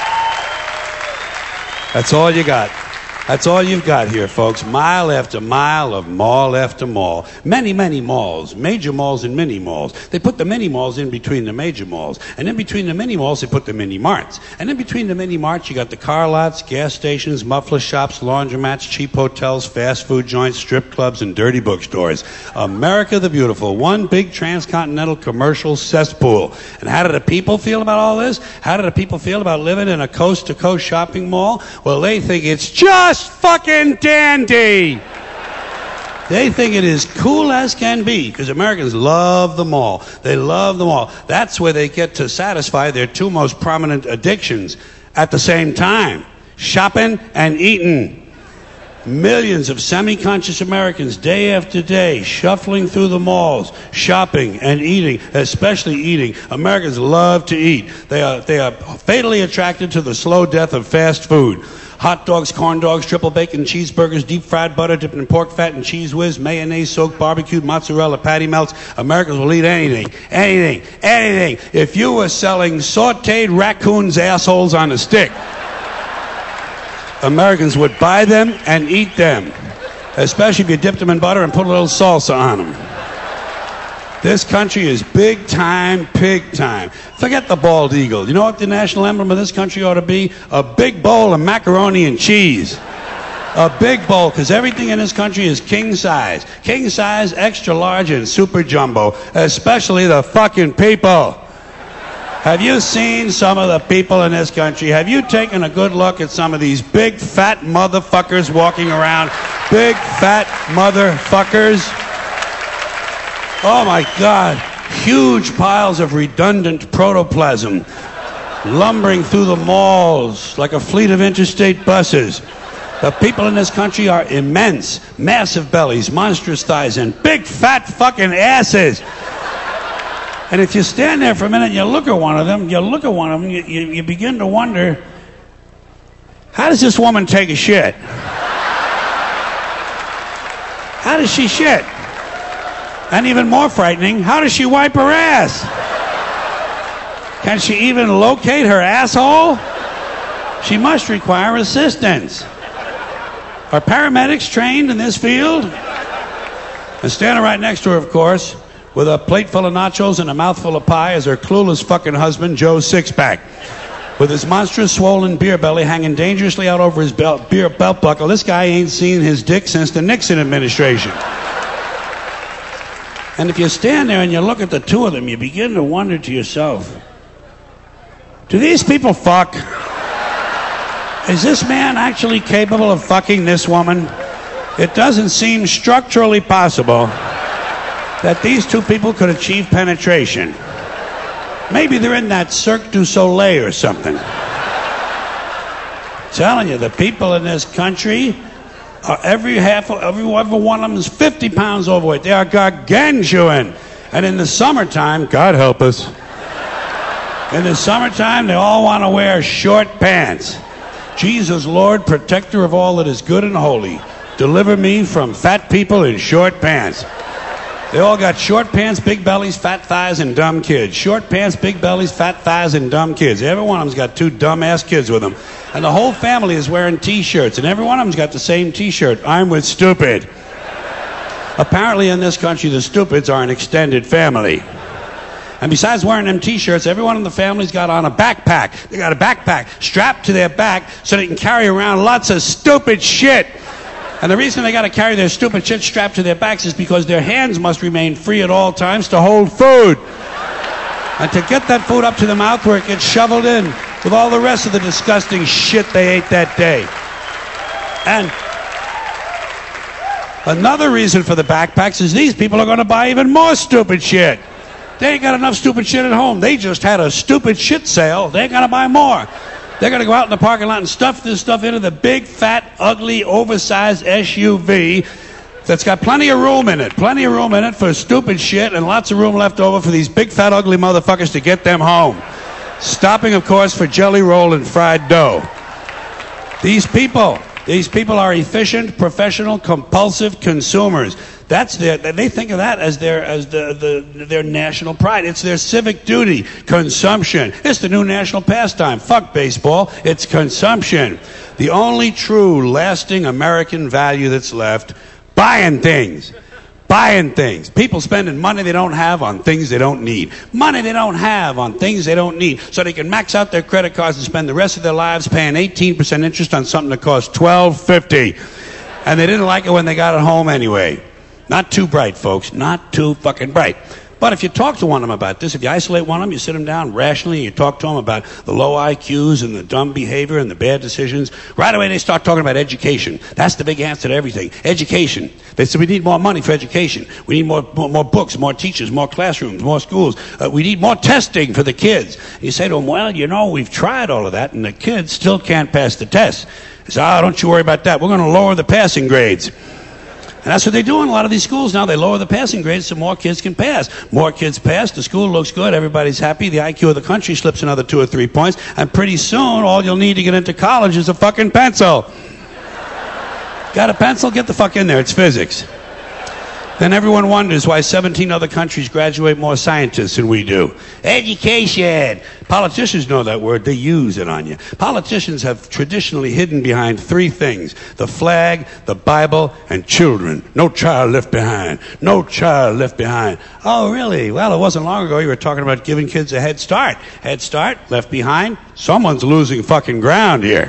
S2: That's all you got. That's all you've got here, folks. Mile after mile of mall after mall. Many, many malls. Major malls and mini malls. They put the mini malls in between the major malls. And in between the mini malls, they put the mini marts. And in between the mini marts, you got the car lots, gas stations, muffler shops, laundromats, cheap hotels, fast food joints, strip clubs, and dirty bookstores. America the Beautiful. One big transcontinental commercial cesspool. And how do the people feel about all this? How do the people feel about living in a coast-to-coast shopping mall? Well, they think it's just fucking dandy. They think it is cool as can be because Americans love the mall. They love the mall. That's where they get to satisfy their two most prominent addictions at the same time: shopping and eating. Millions of semi-conscious Americans, day after day, shuffling through the malls, shopping and eating, especially eating. Americans love to eat. They are, they are fatally attracted to the slow death of fast food. hot dogs, corn dogs, triple bacon cheeseburgers, deep fried butter dipped in pork fat and cheese whiz, mayonnaise soaked barbecued mozzarella patty melts. Americans will eat anything, anything, anything. If you were selling sauteed raccoons' assholes on a stick, Americans would buy them and eat them, especially if you dipped them in butter and put a little salsa on them. This country is big time, pig time. Forget the bald eagle. You know what the national emblem of this country ought to be? A big bowl of macaroni and cheese. A big bowl, because everything in this country is king size. King size, extra large, and super jumbo. Especially the fucking people. Have you seen some of the people in this country? Have you taken a good look at some of these big fat motherfuckers walking around? Big fat motherfuckers. Oh my God, huge piles of redundant protoplasm lumbering through the malls like a fleet of interstate buses. The people in this country are immense, massive bellies, monstrous thighs, and big fat fucking asses. And if you stand there for a minute and you look at one of them, you look at one of them, you, you, you begin to wonder, how does this woman take a shit? How does she shit? And even more frightening, how does she wipe her ass? Can she even locate her asshole? She must require assistance. Are paramedics trained in this field? And standing right next to her, of course, with a plate full of nachos and a mouthful of pie, is her clueless fucking husband, Joe Sixpack, with his monstrous swollen beer belly hanging dangerously out over his belt, beer belt buckle. This guy ain't seen his dick since the Nixon administration. And if you stand there and you look at the two of them, you begin to wonder to yourself, do these people fuck? Is this man actually capable of fucking this woman? It doesn't seem structurally possible that these two people could achieve penetration. Maybe they're in that Cirque du Soleil or something. I'm telling you, the people in this country, Uh, every half, every, every one of them is fifty pounds overweight. They are gargantuan. And in the summertime, God help us, in the summertime, they all want to wear short pants. Jesus, Lord, protector of all that is good and holy, deliver me from fat people in short pants. They all got short pants, big bellies, fat thighs, and dumb kids. Short pants, big bellies, fat thighs, and dumb kids. Every one of them's got two dumb-ass kids with them. And the whole family is wearing T-shirts, and every one of them's got the same T-shirt. I'm with stupid. Apparently in this country, the stupids are an extended family. And besides wearing them T-shirts, everyone in the family's got on a backpack. They got a backpack strapped to their back so they can carry around lots of stupid shit. And the reason they got to carry their stupid shit strapped to their backs is because their hands must remain free at all times to hold food. And to get that food up to the mouth where it gets shoveled in with all the rest of the disgusting shit they ate that day. And another reason for the backpacks is these people are going to buy even more stupid shit. They ain't got enough stupid shit at home. They just had a stupid shit sale. They're going to buy more. They're going to go out in the parking lot and stuff this stuff into the big, fat, ugly, oversized S U V that's got plenty of room in it. Plenty of room in it for stupid shit and lots of room left over for these big, fat, ugly motherfuckers to get them home. Stopping, of course, for jelly roll and fried dough. These people, these people are efficient, professional, compulsive consumers. That's their, they think of that as their as the, the their national pride. It's their civic duty. Consumption. It's the new national pastime. Fuck baseball. It's consumption. The only true, lasting American value that's left, buying things. Buying things. People spending money they don't have on things they don't need. Money they don't have on things they don't need. So they can max out their credit cards and spend the rest of their lives paying eighteen percent interest on something that costs twelve fifty. And they didn't like it when they got it home anyway. Not too bright, folks. Not too fucking bright. But if you talk to one of them about this, if you isolate one of them, you sit them down rationally, and you talk to them about the low I Qs and the dumb behavior and the bad decisions, right away they start talking about education. That's the big answer to everything. Education. They say we need more money for education. We need more more, more books, more teachers, more classrooms, more schools. Uh, we need more testing for the kids. And you say to them, well, you know, we've tried all of that, and the kids still can't pass the test. They say, oh, don't you worry about that. We're going to lower the passing grades. And that's what they do in a lot of these schools now. They lower the passing grades so more kids can pass. More kids pass, the school looks good, everybody's happy, the I Q of the country slips another two or three points, and pretty soon all you'll need to get into college is a fucking pencil. Got a pencil? Get the fuck in there, it's physics. Then everyone wonders why seventeen other countries graduate more scientists than we do. Education! Politicians know that word. They use it on you. Politicians have traditionally hidden behind three things: the flag, the Bible, and children. No child left behind. No child left behind. Oh, really? Well, it wasn't long ago you were talking about giving kids a head start. Head start, left behind. Someone's losing fucking ground here.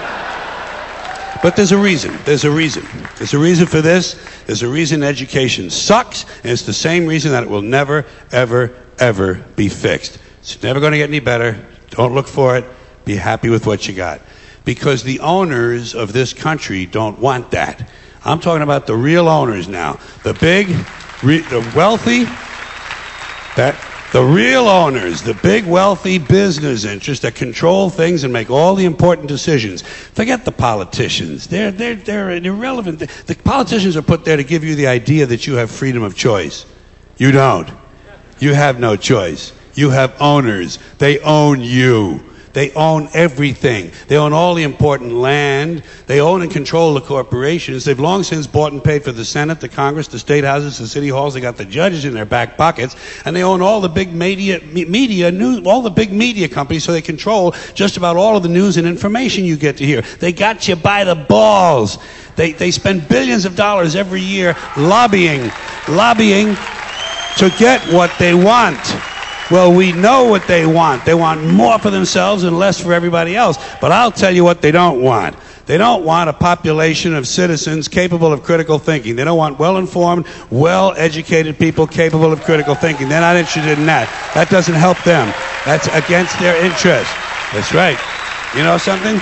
S2: But there's a reason. There's a reason. There's a reason for this. There's a reason education sucks, and it's the same reason that it will never, ever, ever be fixed. It's never going to get any better. Don't look for it. Be happy with what you got. Because the owners of this country don't want that. I'm talking about the real owners now. The big, re- the wealthy, that... The real owners, the big wealthy business interests that control things and make all the important decisions. Forget the politicians. They're, they're, they're irrelevant. The politicians are put there to give you the idea that you have freedom of choice. You don't. You have no choice. You have owners. They own you. They own everything. They own all the important land. They own and control the corporations. They've long since bought and paid for the Senate, the Congress, the state houses, the city halls. They got the judges in their back pockets. And they own all the big media, media news, all the big media companies, so they control just about all of the news and information you get to hear. They got you by the balls. They, they spend billions of dollars every year lobbying, lobbying to get what they want. Well, we know what they want. They want more for themselves and less for everybody else. But I'll tell you what they don't want. They don't want a population of citizens capable of critical thinking. They don't want well-informed, well-educated people capable of critical thinking. They're not interested in that. That doesn't help them. That's against their interest. That's right. You know something?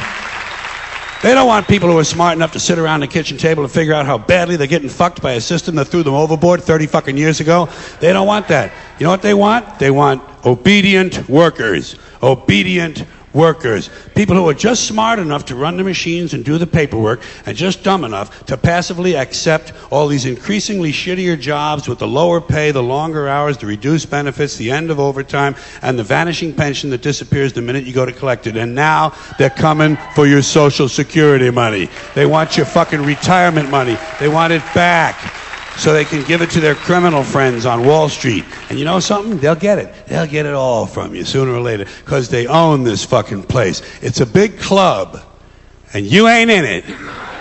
S2: They don't want people who are smart enough to sit around the kitchen table and figure out how badly they're getting fucked by a system that threw them overboard thirty fucking years ago. They don't want that. You know what they want? They want obedient workers. Obedient workers. People who are just smart enough to run the machines and do the paperwork, and just dumb enough to passively accept all these increasingly shittier jobs with the lower pay, the longer hours, the reduced benefits, the end of overtime, and the vanishing pension that disappears the minute you go to collect it. And now they're coming for your Social Security money. They want your fucking retirement money. They want it back, so they can give it to their criminal friends on Wall Street. And you know something? They'll get it. They'll get it all from you sooner or later, because they own this fucking place. It's a big club, and you ain't in it.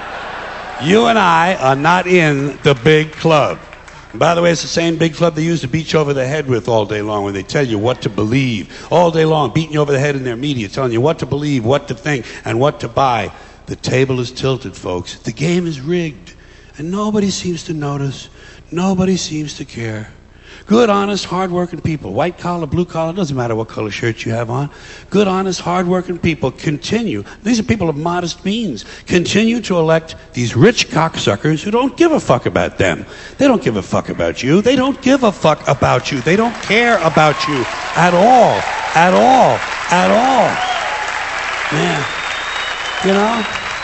S2: You and I are not in the big club. And by the way, it's the same big club they use to beat you over the head with all day long, when they tell you what to believe. All day long, beating you over the head in their media, telling you what to believe, what to think, and what to buy. The table is tilted, folks. The game is rigged. And nobody seems to notice. Nobody seems to care. Good, honest, hard-working people, white collar, blue collar, doesn't matter what color shirt you have on. Good, honest, hard-working people continue. These are people of modest means. Continue to elect these rich cocksuckers who don't give a fuck about them. They don't give a fuck about you. They don't give a fuck about you. They don't care about you at all. At all. At all. Man. You know?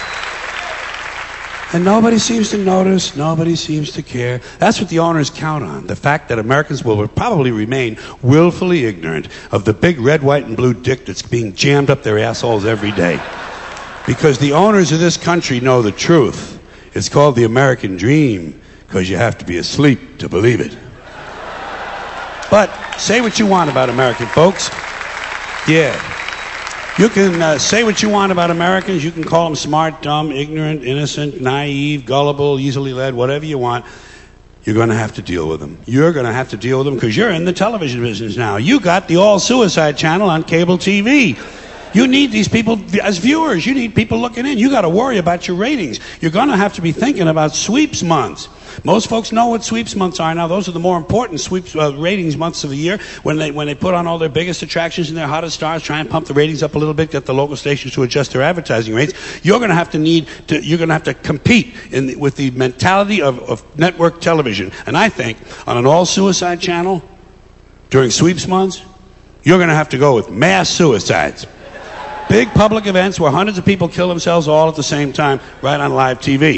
S2: And nobody seems to notice, nobody seems to care. That's what the owners count on, the fact that Americans will probably remain willfully ignorant of the big red, white, and blue dick that's being jammed up their assholes every day. Because the owners of this country know the truth. It's called the American dream, because you have to be asleep to believe it. But say what you want about American folks. Yeah. You can uh, say what you want about Americans. You can call them smart, dumb, ignorant, innocent, naive, gullible, easily led, whatever you want. You're going to have to deal with them. You're going to have to deal with them because you're in the television business now. You got the all-suicide channel on cable T V. You need these people as viewers. You need people looking in. You got to worry about your ratings. You're going to have to be thinking about sweeps months. Most folks know what sweeps months are now. Those are the more important sweeps uh, ratings months of the year, when they when they put on all their biggest attractions and their hottest stars, try and pump the ratings up a little bit, get the local stations to adjust their advertising rates. You're going to have to need to you're going to have to compete in the, with the mentality of, of network television. And I think on an all-suicide channel during sweeps months, you're going to have to go with mass suicides. Big public events where hundreds of people kill themselves all at the same time, right on live T V.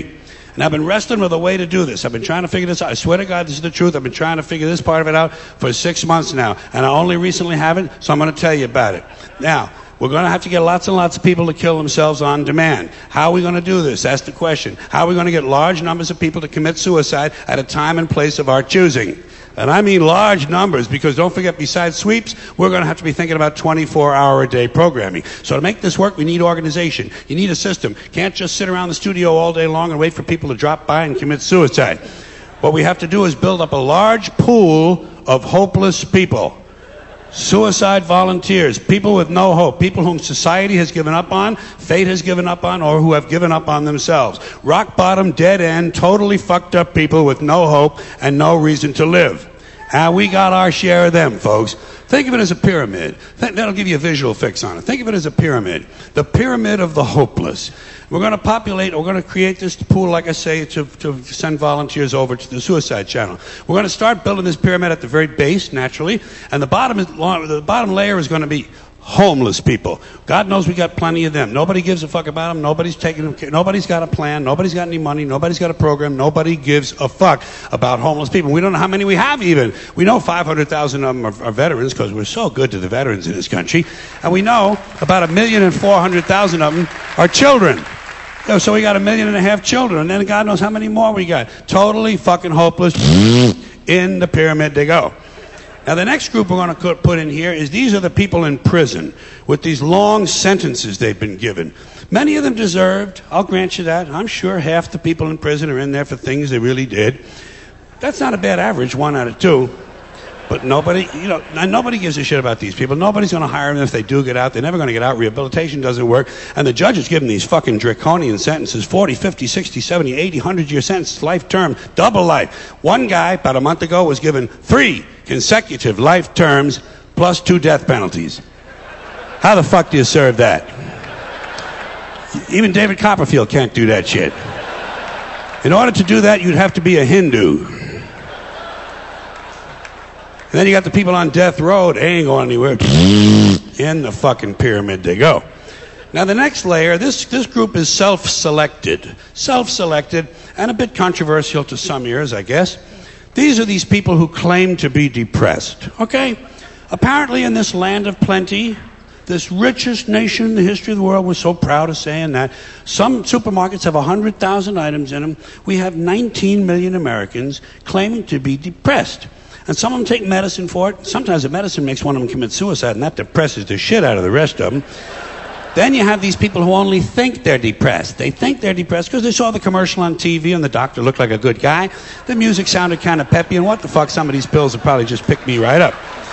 S1: And I've been wrestling with a way to do this. I've been trying to figure this out. I swear to God, this is the truth. I've been trying to figure this part of it out for six months now. And I only recently have it, so I'm going to tell you about it. Now, we're going to have to get lots and lots of people to kill themselves on demand. How are we going to do this? That's the question. How are we going to get large numbers of people to commit suicide at a time and place of our choosing? And I mean large numbers, because don't forget, besides sweeps, we're going to have to be thinking about twenty-four hour a day programming. So to make this work, we need organization. You need a system. Can't just sit around the studio all day long and wait for people to drop by and commit suicide. What we have to do is build up a large pool of hopeless people. Suicide volunteers, people with no hope, people whom society has given up on, fate has given up on, or who have given up on themselves. Rock bottom, dead end, totally fucked up people with no hope and no reason to live. And we got our share of them, folks. Think of it as a pyramid. That'll give you a visual fix on it. Think of it as a pyramid. The pyramid of the hopeless. We're going to populate, we're going to create this pool, like I say, to, to send volunteers over to the Suicide Channel. We're going to start building this pyramid at the very base, naturally, and the bottom, is, the bottom layer is going to be homeless people. God knows we got plenty of them. Nobody gives a fuck about them. Nobody's taking them care. Nobody's got a plan. Nobody's got any money. Nobody's got a program. Nobody gives a fuck about homeless people. We don't know how many we have even. We know five hundred thousand of them are, are veterans, because we're so good to the veterans in this country. And we know about a million and four hundred thousand of them are children. So we got a million and a half children, and then God knows how many more we got. Totally fucking hopeless. In the pyramid they go. Now, the next group we're going to put in here is these are the people in prison with these long sentences they've been given. Many of them deserved. I'll grant you that. I'm sure half the people in prison are in there for things they really did. That's not a bad average, one out of two. But nobody, you know, nobody gives a shit about these people. Nobody's going to hire them if they do get out. They're never going to get out. Rehabilitation doesn't work. And the judges give them these fucking draconian sentences, forty, fifty, sixty, seventy, eighty, one hundred year sentence, life term, double life. One guy, about a month ago, was given three consecutive life terms plus two death penalties. How the fuck do you serve that? Even David Copperfield can't do that shit. In order to do that, you'd have to be a Hindu. And then you got the people on death row. They ain't going anywhere. In the fucking pyramid they go. Now the next layer, this, this group is self-selected. Self-selected, and a bit controversial to some ears, I guess. These are these people who claim to be depressed. Okay? Apparently in this land of plenty, this richest nation in the history of the world, we're so proud of saying that, some supermarkets have one hundred thousand items in them. We have nineteen million Americans claiming to be depressed. And some of them take medicine for it. Sometimes the medicine makes one of them commit suicide, and that depresses the shit out of the rest of them. Then you have these people who only think they're depressed. They think they're depressed because they saw the commercial on T V and the doctor looked like a good guy. The music sounded kind of peppy, and what the fuck, some of these pills would probably just pick me right up.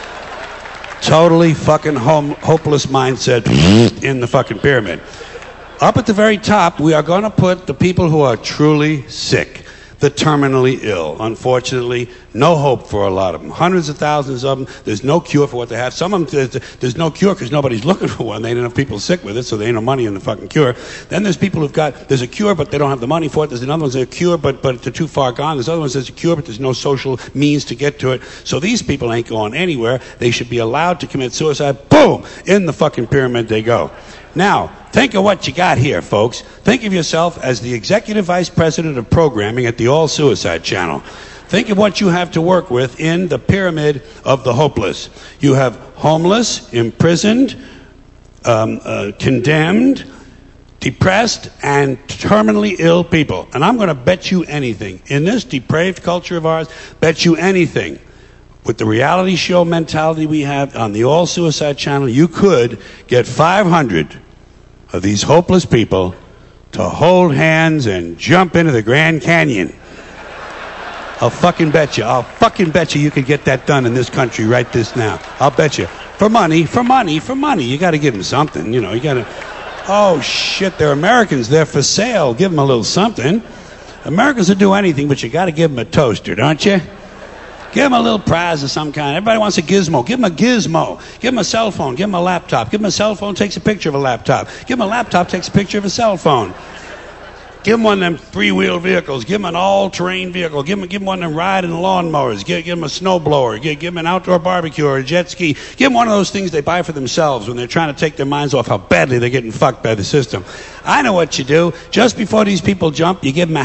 S1: Totally fucking home, hopeless mindset in the fucking pyramid. Up at the very top, we are going to put the people who are truly sick. The terminally ill. Unfortunately, no hope for a lot of them. Hundreds of thousands of them. There's no cure for what they have. Some of them, there's, there's no cure because nobody's looking for one. They ain't enough people sick with it, so there ain't no money in the fucking cure. Then there's people who've got, there's a cure, but they don't have the money for it. There's another one that's a cure, but, but they're too far gone. There's other ones that's a cure, but there's no social means to get to it. So these people ain't going anywhere. They should be allowed to commit suicide. Boom! In the fucking pyramid they go. Now, think of what you got here, folks. Think of yourself as the executive vice president of programming at the All Suicide Channel. Think of what you have to work with in the pyramid of the hopeless. You have homeless, imprisoned, um, uh, condemned, depressed, and terminally ill people. And I'm going to bet you anything. In this depraved culture of ours, bet you anything. With the reality show mentality we have on the All Suicide Channel, you could get five hundred of these hopeless people to hold hands and jump into the Grand Canyon. I'll fucking bet you. I'll fucking bet you you could get that done in this country right this now. I'll bet you. For money, for money, for money. You got to give them something. You know, you got to... Oh, shit, they're Americans. They're for sale. Give them a little something. Americans will do anything, but you got to give them a toaster, don't you? Give them a little prize of some kind. Everybody wants a gizmo. Give them a gizmo. Give them a cell phone. Give them a laptop. Give them a cell phone, takes a picture of a laptop. Give them a laptop, takes a picture of a cell phone. Give them one of them three-wheel vehicles. Give them an all-terrain vehicle. Give them, give them one of them riding lawnmowers. Give, give them a snowblower. Give, give them an outdoor barbecue or a jet ski. Give them one of those things they buy for themselves when they're trying to take their minds off how badly they're getting fucked by the system. I know what you do. Just before these people jump, you give them a hat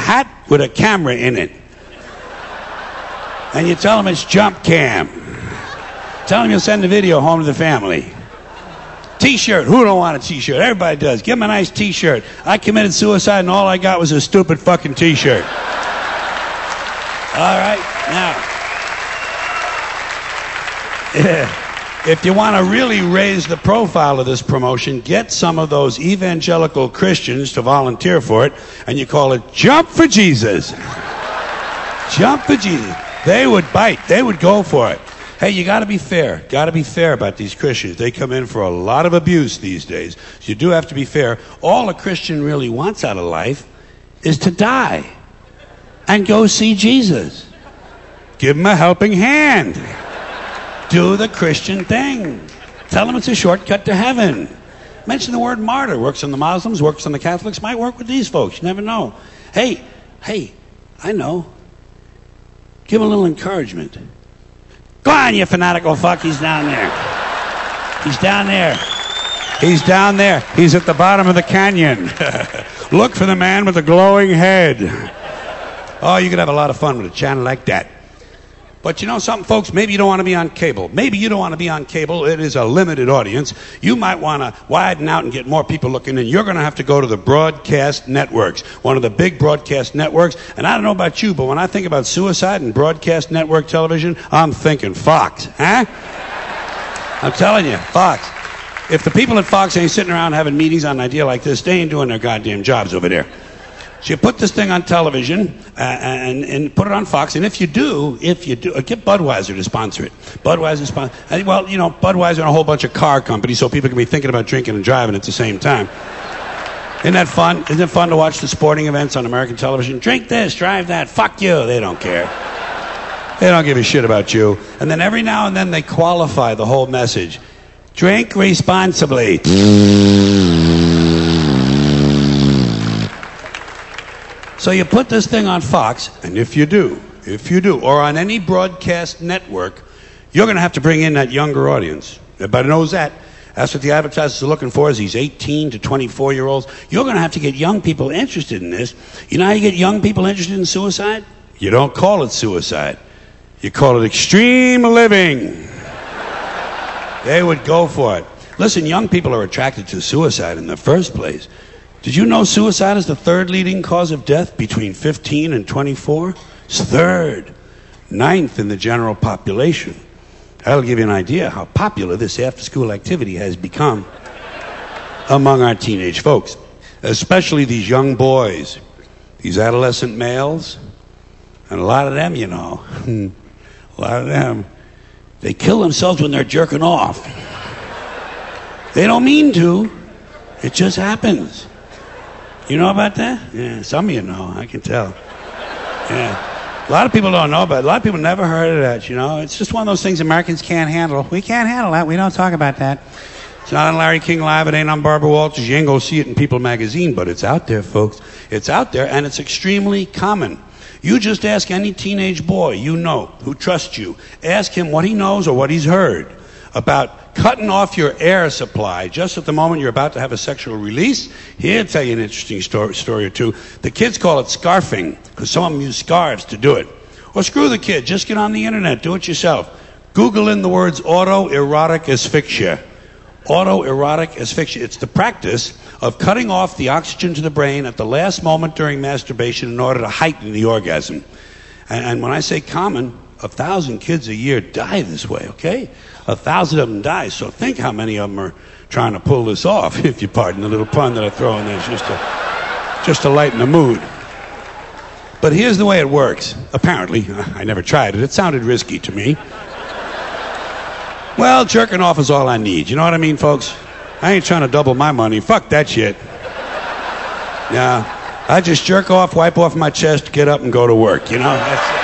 S2: with a camera in it. And you tell them it's jump cam. Tell them you'll send the video home to the family. T-shirt. Who don't want a T-shirt? Everybody does. Give them a nice T-shirt. I committed suicide and all I got was a stupid fucking T-shirt. All right? Now, if you want to really raise the profile of this promotion, get some of those evangelical Christians to volunteer for it, and you call it Jump for Jesus. Jump for Jesus. They would bite. They would go for it. Hey, you got to be fair. Got to be fair about these Christians. They come in for a lot of abuse these days. So you do have to be fair. All a Christian really wants out of life is to die and go see Jesus. Give him a helping hand. Do the Christian thing. Tell them it's a shortcut to heaven. Mention the word martyr. Works on the Muslims, works on the Catholics, might work with these folks. You never know. Hey, hey, I know. Give him a little encouragement. Go on, you fanatical fuck. He's down there. He's down there. He's down there. He's at the bottom of the canyon. Look for the man with the glowing head. Oh, you could have a lot of fun with a channel like that. But you know something, folks? Maybe you don't want to be on cable. Maybe you don't want to be on cable. It is a limited audience. You might want to widen out and get more people looking in. You're going to have to go to the broadcast networks, one of the big broadcast networks. And I don't know about you, but when I think about suicide and broadcast network television, I'm thinking Fox. Huh? I'm telling you, Fox. If the people at Fox ain't sitting around having meetings on an idea like this, they ain't doing their goddamn jobs over there. So you put this thing on television uh, and, and put it on Fox. And if you do, if you do, uh, get Budweiser to sponsor it. Budweiser sponsor. Uh, well, you know, Budweiser and a whole bunch of car companies, so people can be thinking about drinking and driving at the same time. Isn't that fun? Isn't it fun to watch the sporting events on American television? Drink this, drive that. Fuck you. They don't care. They don't give a shit about you. And then every now and then they qualify the whole message. Drink responsibly. So you put this thing on Fox, and if you do, if you do, or on any broadcast network, you're going to have to bring in that younger audience. Everybody knows that. That's what the advertisers are looking for, is these eighteen to twenty-four-year-olds. You're going to have to get young people interested in this. You know how you get young people interested in suicide? You don't call it suicide. You call it extreme living. They would go for it. Listen, young people are attracted to suicide in the first place. Did you know suicide is the third leading cause of death between fifteen and twenty-four? It's third. Ninth in the general population. That'll give you an idea how popular this after-school activity has become among our teenage folks, especially these young boys, these adolescent males, and a lot of them, you know, a lot of them, they kill themselves when they're jerking off. They don't mean to. It just happens. You know about that? Yeah, some of you know. I can tell. Yeah. A lot of people don't know about it. A lot of people never heard of that, you know. It's just one of those things Americans can't handle. We can't handle that. We don't talk about that. It's not on Larry King Live. It ain't on Barbara Walters. You ain't gonna see it in People magazine, but it's out there, folks. It's out there, and it's extremely common. You just ask any teenage boy you know who trusts you. Ask him what he knows or what he's heard about cutting off your air supply just at the moment you're about to have a sexual release. He'll tell you an interesting story, story or two. The kids call it scarfing because some of them use scarves to do it. Or screw the kid. Just get on the internet. Do it yourself. Google in the words autoerotic asphyxia. Autoerotic asphyxia. It's the practice of cutting off the oxygen to the brain at the last moment during masturbation in order to heighten the orgasm. And, and when I say common, a thousand kids a year die this way, okay? A thousand of them die. So think how many of them are trying to pull this off, if you pardon the little pun that I throw in there, just to, just to lighten the mood. But here's the way it works. Apparently, I never tried it. It sounded risky to me. Well, jerking off is all I need. You know what I mean, folks? I ain't trying to double my money. Fuck that shit. Yeah, I just jerk off, wipe off my chest, get up and go to work, you know? That's it.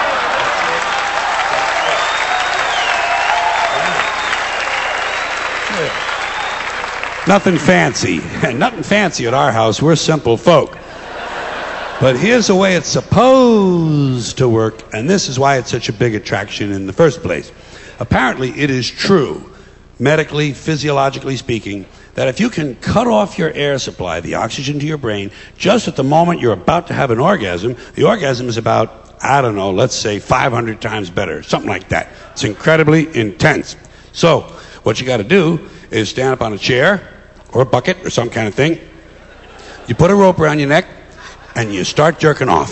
S2: Nothing fancy. Nothing fancy at our house. We're simple folk. But here's the way it's supposed to work, and this is why it's such a big attraction in the first place. Apparently, it is true, medically, physiologically speaking, that if you can cut off your air supply, the oxygen to your brain, just at the moment you're about to have an orgasm, the orgasm is about, I don't know, let's say five hundred times better, something like that. It's incredibly intense. So, what you got to do is stand up on a chair or a bucket or some kind of thing. You put a rope around your neck and you start jerking off.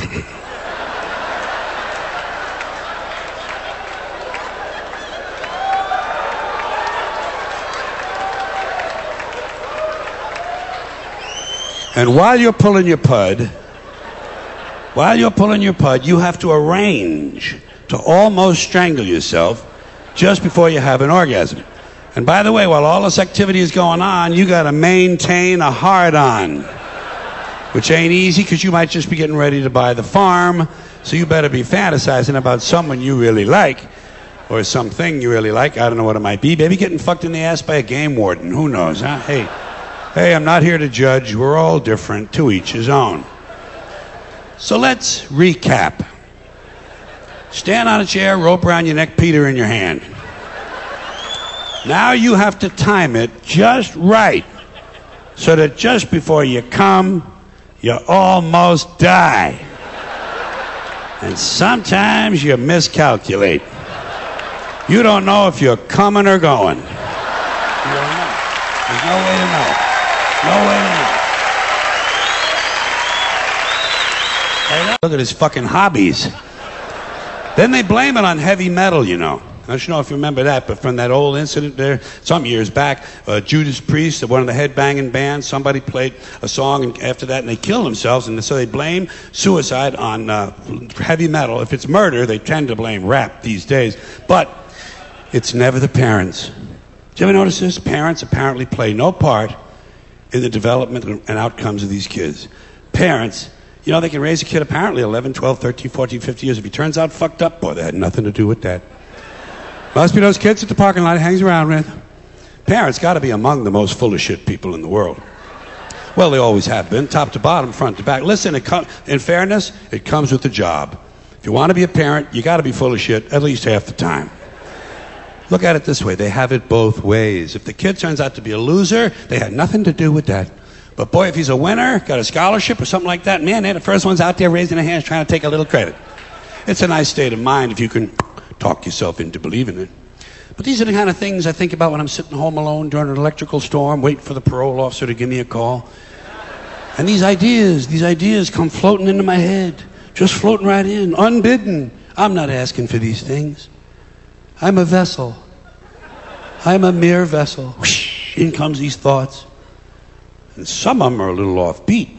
S2: And while you're pulling your pud, while you're pulling your pud, you have to arrange to almost strangle yourself just before you have an orgasm. And by the way, while all this activity is going on, you got to maintain a hard-on, which ain't easy because you might just be getting ready to buy the farm, so you better be fantasizing about someone you really like or something you really like. I don't know what it might be. Maybe getting fucked in the ass by a game warden. Who knows, huh? Hey. Hey, I'm not here to judge. We're all different, to each his own. So let's recap. Stand on a chair, rope around your neck, Peter in your hand. Now you have to time it just right so that just before you come, you almost die. And sometimes you miscalculate. You don't know if you're coming or going. You don't know. There's no way to know. No way to know. Look at his fucking hobbies. Then they blame it on heavy metal, you know. I don't know if you remember that, but from that old incident there, some years back, uh, Judas Priest, one of the headbanging bands, somebody played a song and after that and they killed themselves, and so they blame suicide on uh, heavy metal. If it's murder, they tend to blame rap these days. But it's never the parents. Did you ever notice this? Parents apparently play no part in the development and outcomes of these kids. Parents, you know, they can raise a kid apparently eleven, twelve, thirteen, fourteen, fifteen years. If he turns out fucked up, boy, that had nothing to do with that. Must be those kids at the parking lot he hangs around with. Parents got to be among the most full of shit people in the world. Well, they always have been, top to bottom, front to back. Listen, it com- in fairness, it comes with the job. If you want to be a parent, you got to be full of shit at least half the time. Look at it this way. They have it both ways. If the kid turns out to be a loser, they had nothing to do with that. But boy, if he's a winner, got a scholarship or something like that, man, they're the first ones out there raising their hands trying to take a little credit. It's a nice state of mind if you can talk yourself into believing it. But these are the kind of things I think about when I'm sitting home alone during an electrical storm, waiting for the parole officer to give me a call. And these ideas, these ideas come floating into my head, just floating right in, unbidden. I'm not asking for these things. I'm a vessel. I'm a mere vessel. Whoosh, in comes these thoughts. And some of them are a little offbeat.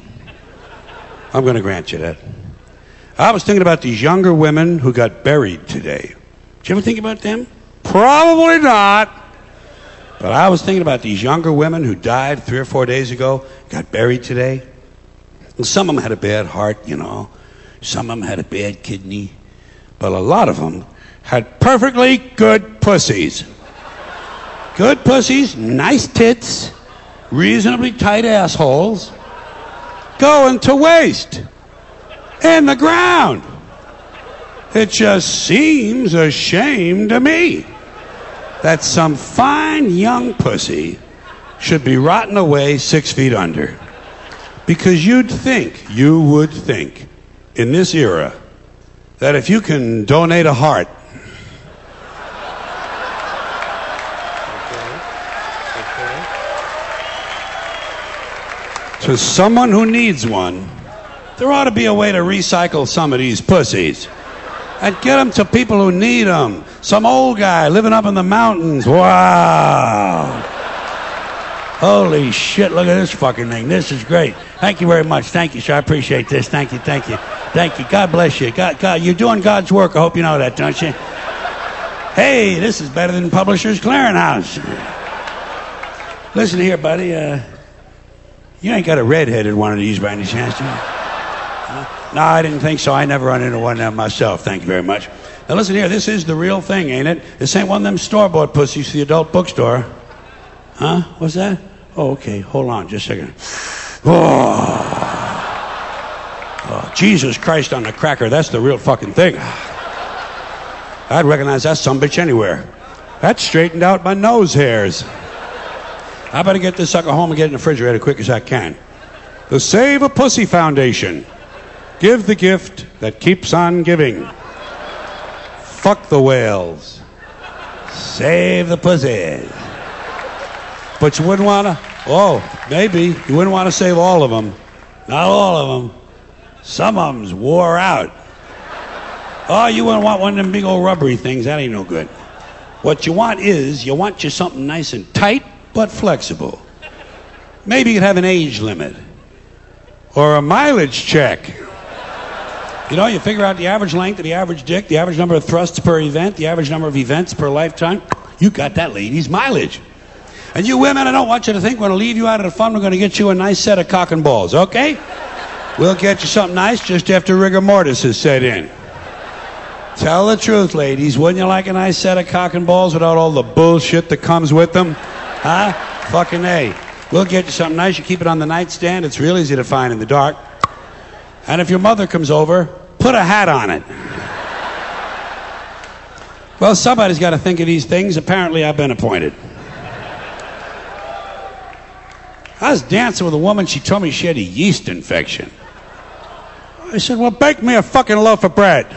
S2: I'm going to grant you that. I was thinking about these younger women who got buried today. Did you ever think about them? Probably not. But I was thinking about these younger women who died three or four days ago, got buried today. And some of them had a bad heart, you know. Some of them had a bad kidney. But a lot of them had perfectly good pussies. Good pussies, nice tits, reasonably tight assholes, going to waste in the ground. It just seems a shame to me that some fine young pussy should be rotting away six feet under. Because you'd think, you would think, in this era, that if you can donate a heart to someone who needs one, there ought to be a way to recycle some of these pussies and get them to people who need them. Some old guy living up in the mountains. Wow. Holy shit, look at this fucking thing. This is great. Thank you very much. Thank you, sir. I appreciate this. Thank you, thank you. Thank you. God bless you. God, God, you're doing God's work. I hope you know that, don't you? Hey, this is better than Publishers Clearinghouse. Listen here, buddy. Uh, you ain't got a red-headed one of these by any chance, do you? Uh, no, I didn't think so. I never run into one of them myself. Thank you very much. Now, listen here. This is the real thing, ain't it? This ain't one of them store-bought pussies for the adult bookstore. Huh? What's that? Oh, okay. Hold on just a second. Oh. Oh, Jesus Christ on the cracker. That's the real fucking thing. I'd recognize that sumbitch anywhere. That straightened out my nose hairs.
S1: I better get this sucker home and get it in the refrigerator quick as I can. The Save a Pussy Foundation. Give the gift that keeps on giving. Fuck the whales. Save the pussies. But you wouldn't want to, oh, maybe. You wouldn't want to save all of them. Not all of them. Some of them's wore out. Oh, you wouldn't want one of them big old rubbery things. That ain't no good. What you want is, you want you something nice and tight, but flexible. Maybe you could have an age limit. Or a mileage check. You know, you figure out the average length of the average dick, the average number of thrusts per event, the average number of events per lifetime. You got that lady's mileage. And you women, I don't want you to think we're going to leave you out of the fun. We're going to get you a nice set of cock and balls, okay? We'll get you something nice just after rigor mortis has set in. Tell the truth, ladies. Wouldn't you like a nice set of cock and balls without all the bullshit that comes with them? Huh? Fucking A. We'll get you something nice. You keep it on the nightstand. It's real easy to find in the dark. And if your mother comes over, put a hat on it. Well, somebody's got to think of these things. Apparently, I've been appointed. I was dancing with a woman. She told me she had a yeast infection. I said, well, bake me a fucking loaf of bread.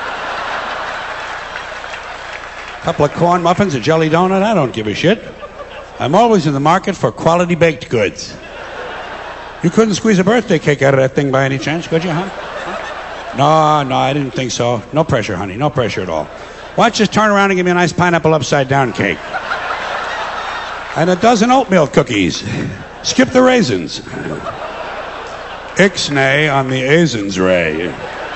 S1: A couple of corn muffins, a jelly donut. I don't give a shit. I'm always in the market for quality baked goods. You couldn't squeeze a birthday cake out of that thing by any chance, could you, huh? No, no, I didn't think so. No pressure, honey. No pressure at all. Why don't you just turn around and give me a nice pineapple upside down cake? And a dozen oatmeal cookies. Skip the raisins. Ixnay on the Aisins ray.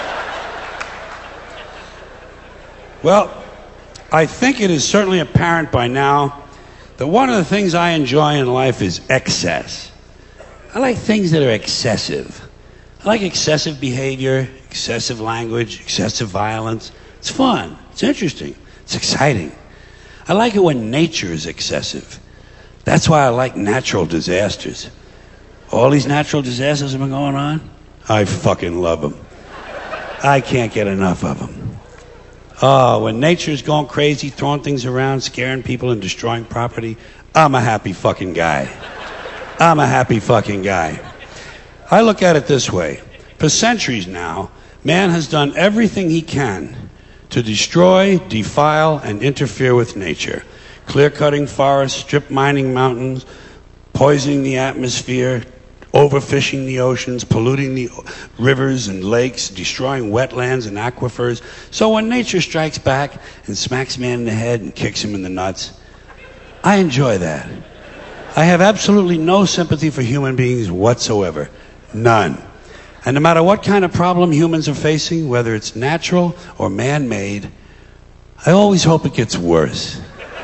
S1: Well, I think it is certainly apparent by now that one of the things I enjoy in life is excess. I like things that are excessive. I like excessive behavior, excessive language, excessive violence. It's fun. It's interesting. It's exciting. I like it when nature is excessive. That's why I like natural disasters. All these natural disasters have been going on. I fucking love them. I can't get enough of them. Oh, when nature's going crazy, throwing things around, scaring people and destroying property, I'm a happy fucking guy. I'm a happy fucking guy. I look at it this way. For centuries now, man has done everything he can to destroy, defile, and interfere with nature. Clear-cutting forests, strip mining mountains, poisoning the atmosphere, overfishing the oceans, polluting the rivers and lakes, destroying wetlands and aquifers. So when nature strikes back and smacks man in the head and kicks him in the nuts, I enjoy that. I have absolutely no sympathy for human beings whatsoever. None. And no matter what kind of problem humans are facing, whether it's natural or man-made, I always hope it gets worse.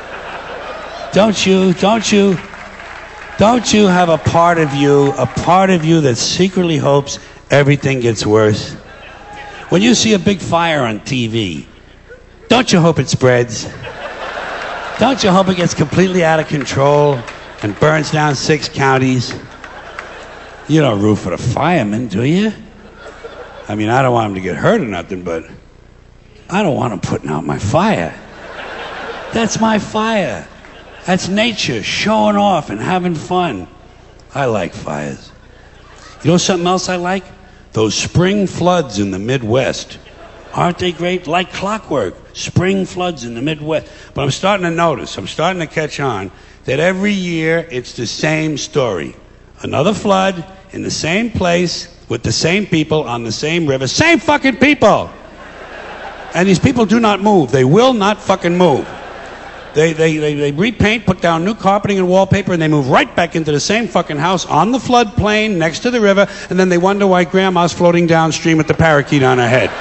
S1: Don't you? Don't you? Don't you have a part of you, a part of you that secretly hopes everything gets worse? When you see a big fire on T V, don't you hope it spreads? Don't you hope it gets completely out of control and burns down six counties? You don't root for the firemen, do you? I mean, I don't want them to get hurt or nothing, but I don't want them putting out my fire. That's my fire. That's nature showing off and having fun. I like fires. You know something else I like? Those spring floods in the Midwest. Aren't they great? Like clockwork. Spring floods in the Midwest. But I'm starting to notice, I'm starting to catch on, that every year it's the same story. Another flood in the same place with the same people on the same river. Same fucking people! And these people do not move. They will not fucking move. They, they, they, they repaint, put down new carpeting and wallpaper, and they move right back into the same fucking house on the floodplain next to the river, and then they wonder why grandma's floating downstream with the parakeet on her head.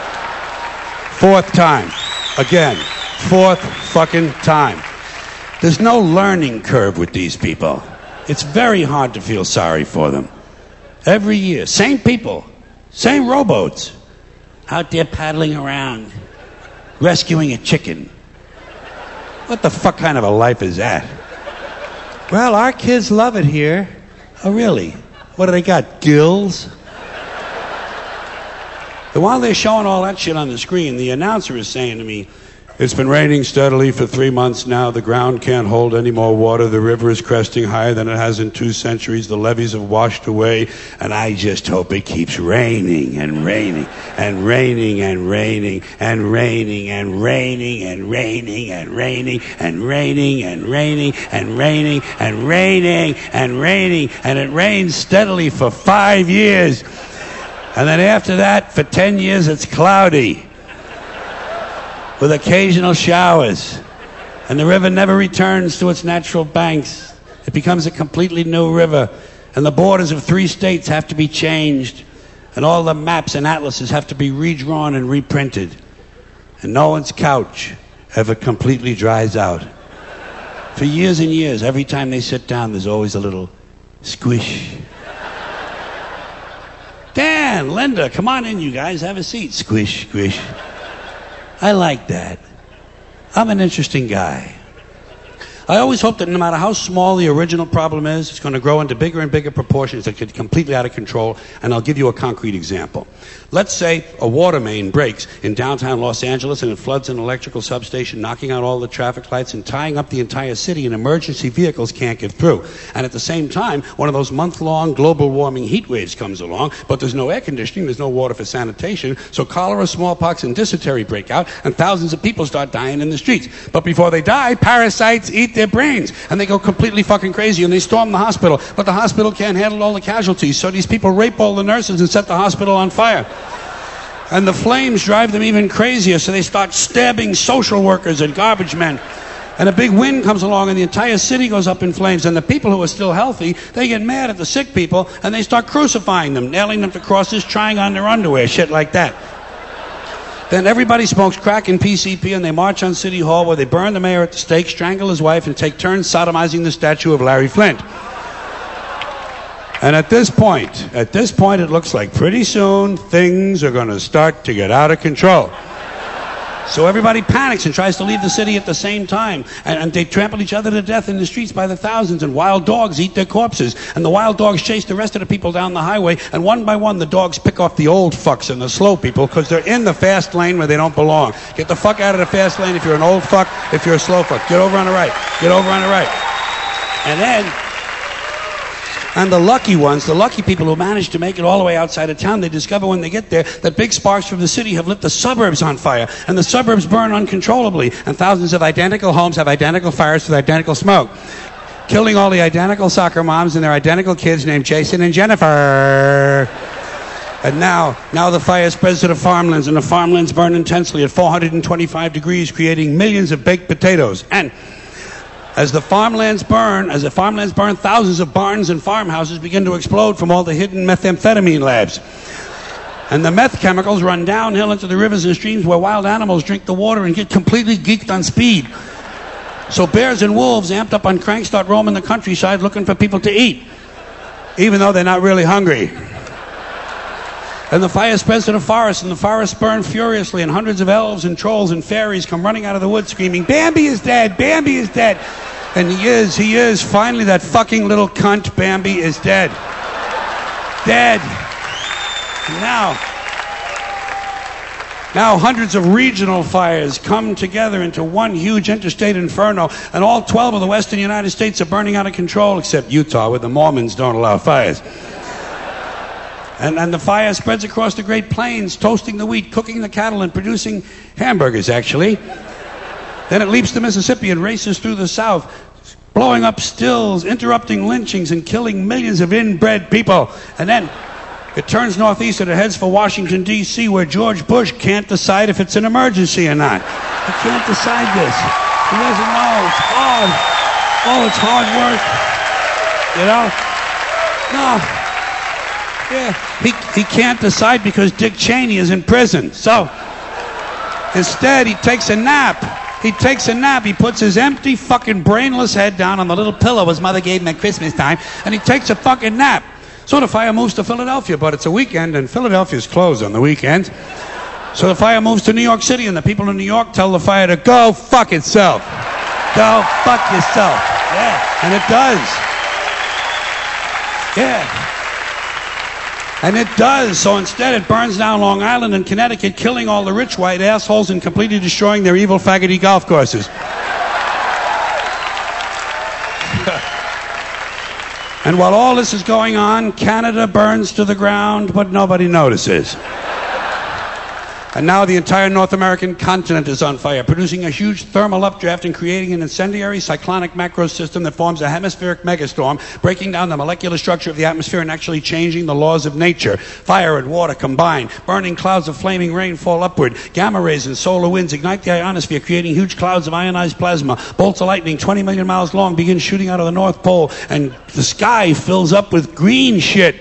S1: Fourth time. Again. Fourth fucking time. There's no learning curve with these people. It's very hard to feel sorry for them. Every year. Same people. Same rowboats. Out there paddling around. Rescuing a chicken. What the fuck kind of a life is that? Well, our kids love it here. Oh, really? What do they got, gills? And while they're showing all that shit on the screen, the announcer is saying to me, It's been raining steadily for three months now. The ground can't hold any more water. The river is cresting higher than it has in two centuries. The levees have washed away, and I just hope it keeps raining and raining and raining and raining and raining and raining and raining and raining and raining and raining and raining and raining and raining, and it rains steadily for five years. And then after that, for ten years, it's cloudy, with occasional showers, and the river never returns to its natural banks. It becomes a completely new river, and the borders of three states have to be changed, and all the maps and atlases have to be redrawn and reprinted, and no one's couch ever completely dries out. For years and years, every time they sit down, there's always a little squish. Dan, Linda, come on in, you guys, have a seat. Squish, squish. I like that. I'm an interesting guy. I always hope that no matter how small the original problem is, it's going to grow into bigger and bigger proportions that get completely out of control, and I'll give you a concrete example. Let's say a water main breaks in downtown Los Angeles and it floods an electrical substation, knocking out all the traffic lights and tying up the entire city, and emergency vehicles can't get through. And at the same time, one of those month-long global warming heat waves comes along, but there's no air conditioning, there's no water for sanitation, so cholera, smallpox, and dysentery break out, and thousands of people start dying in the streets. But before they die, parasites eat their brains, and they go completely fucking crazy, and they storm the hospital, but the hospital can't handle all the casualties, so these people rape all the nurses and set the hospital on fire. And the flames drive them even crazier, so they start stabbing social workers and garbage men. And a big wind comes along and the entire city goes up in flames, and the people who are still healthy, they get mad at the sick people and they start crucifying them, nailing them to crosses, trying on their underwear, shit like that. Then everybody smokes crack in P C P, and they march on City Hall where they burn the mayor at the stake, strangle his wife, and take turns sodomizing the statue of Larry Flint. And at this point, at this point, it looks like pretty soon things are going to start to get out of control. So everybody panics and tries to leave the city at the same time. And, and they trample each other to death in the streets by the thousands, and wild dogs eat their corpses. And the wild dogs chase the rest of the people down the highway, and one by one the dogs pick off the old fucks and the slow people because they're in the fast lane where they don't belong. Get the fuck out of the fast lane if you're an old fuck, if you're a slow fuck. Get over on the right. Get over on the right. And then... And the lucky ones, the lucky people who manage to make it all the way outside of town, they discover when they get there that big sparks from the city have lit the suburbs on fire, and the suburbs burn uncontrollably, and thousands of identical homes have identical fires with identical smoke, killing all the identical soccer moms and their identical kids named Jason and Jennifer. And now, now the fire spreads to the farmlands, and the farmlands burn intensely at four hundred twenty-five degrees, creating millions of baked potatoes. And As the farmlands burn, as the farmlands burn, thousands of barns and farmhouses begin to explode from all the hidden methamphetamine labs. And the meth chemicals run downhill into the rivers and streams where wild animals drink the water and get completely geeked on speed. So bears and wolves, amped up on crank, start roaming the countryside looking for people to eat, even though they're not really hungry. And the fire spreads to the forest, and the forests burn furiously, and hundreds of elves and trolls and fairies come running out of the woods screaming, Bambi is dead! Bambi is dead! And he is, he is. Finally, that fucking little cunt, Bambi, is dead. Dead. And now, now hundreds of regional fires come together into one huge interstate inferno, and all twelve of the western United States are burning out of control, except Utah, where the Mormons don't allow fires. And, and the fire spreads across the Great Plains, toasting the wheat, cooking the cattle, and producing hamburgers, actually. Then it leaps the Mississippi and races through the South, blowing up stills, interrupting lynchings, and killing millions of inbred people. And then it turns northeast and it heads for Washington, D C, where George Bush can't decide if it's an emergency or not. He can't decide this. He doesn't know. It's hard. Oh, it's hard work. You know? No. Yeah, he, he can't decide because Dick Cheney is in prison. So, instead, he takes a nap. He takes a nap. He puts his empty, fucking brainless head down on the little pillow his mother gave him at Christmas time, and he takes a fucking nap. So the fire moves to Philadelphia, but it's a weekend, and Philadelphia's closed on the weekend. So the fire moves to New York City, and the people in New York tell the fire to go fuck itself. Go fuck yourself. Yeah, and it does. Yeah. And it does. So instead it burns down Long Island and Connecticut, killing all the rich white assholes and completely destroying their evil faggoty golf courses. And while all this is going on, Canada burns to the ground, but nobody notices. And now the entire North American continent is on fire, producing a huge thermal updraft and creating an incendiary cyclonic macro system that forms a hemispheric megastorm, breaking down the molecular structure of the atmosphere and actually changing the laws of nature. Fire and water combine, burning clouds of flaming rain fall upward, gamma rays and solar winds ignite the ionosphere, creating huge clouds of ionized plasma. Bolts of lightning twenty million miles long begin shooting out of the North Pole, and the sky fills up with green shit.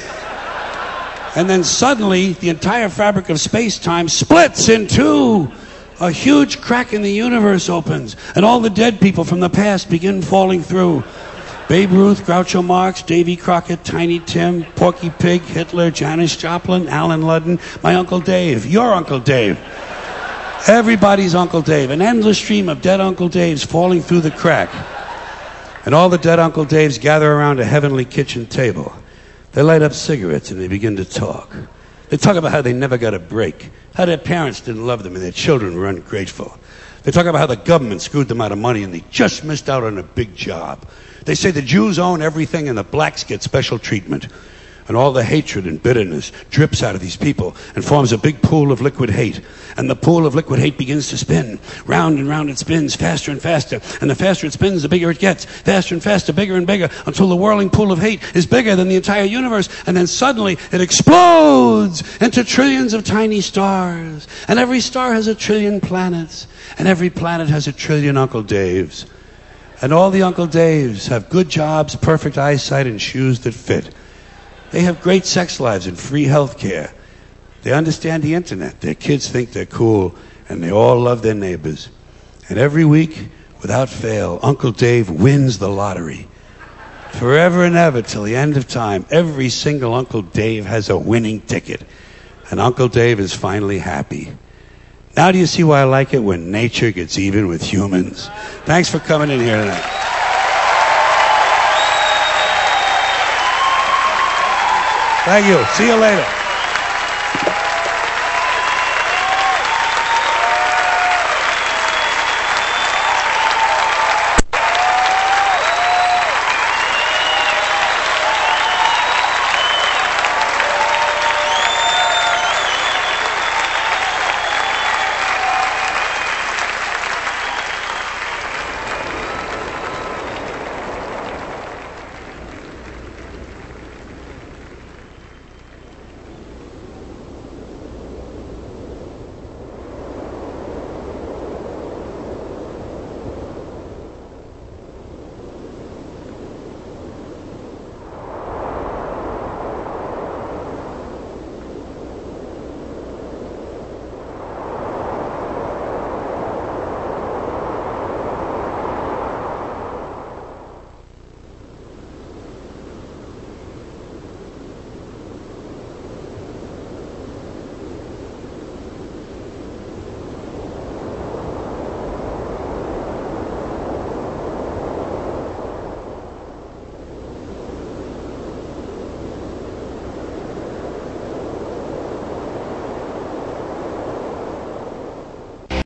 S1: And then suddenly, the entire fabric of space-time splits in two. A huge crack in the universe opens, and all the dead people from the past begin falling through. Babe Ruth, Groucho Marx, Davy Crockett, Tiny Tim, Porky Pig, Hitler, Janis Joplin, Alan Ludden, my Uncle Dave, your Uncle Dave. Everybody's Uncle Dave. An endless stream of dead Uncle Daves falling through the crack. And all the dead Uncle Daves gather around a heavenly kitchen table. They light up cigarettes and they begin to talk. They talk about how they never got a break, how their parents didn't love them and their children were ungrateful. They talk about how the government screwed them out of money and they just missed out on a big job. They say the Jews own everything and the blacks get special treatment. And all the hatred and bitterness drips out of these people and forms a big pool of liquid hate. And the pool of liquid hate begins to spin. Round and round it spins, faster and faster. And the faster it spins, the bigger it gets. Faster and faster, bigger and bigger, until the whirling pool of hate is bigger than the entire universe. And then suddenly it explodes into trillions of tiny stars. And every star has a trillion planets. And every planet has a trillion Uncle Daves. And all the Uncle Daves have good jobs, perfect eyesight, and shoes that fit. They have great sex lives and free health care. They understand the internet. Their kids think they're cool, and they all love their neighbors. And every week, without fail, Uncle Dave wins the lottery. Forever and ever, till the end of time, every single Uncle Dave has a winning ticket. And Uncle Dave is finally happy. Now do you see why I like it when nature gets even with humans? Thanks for coming in here tonight. Thank you. See you later.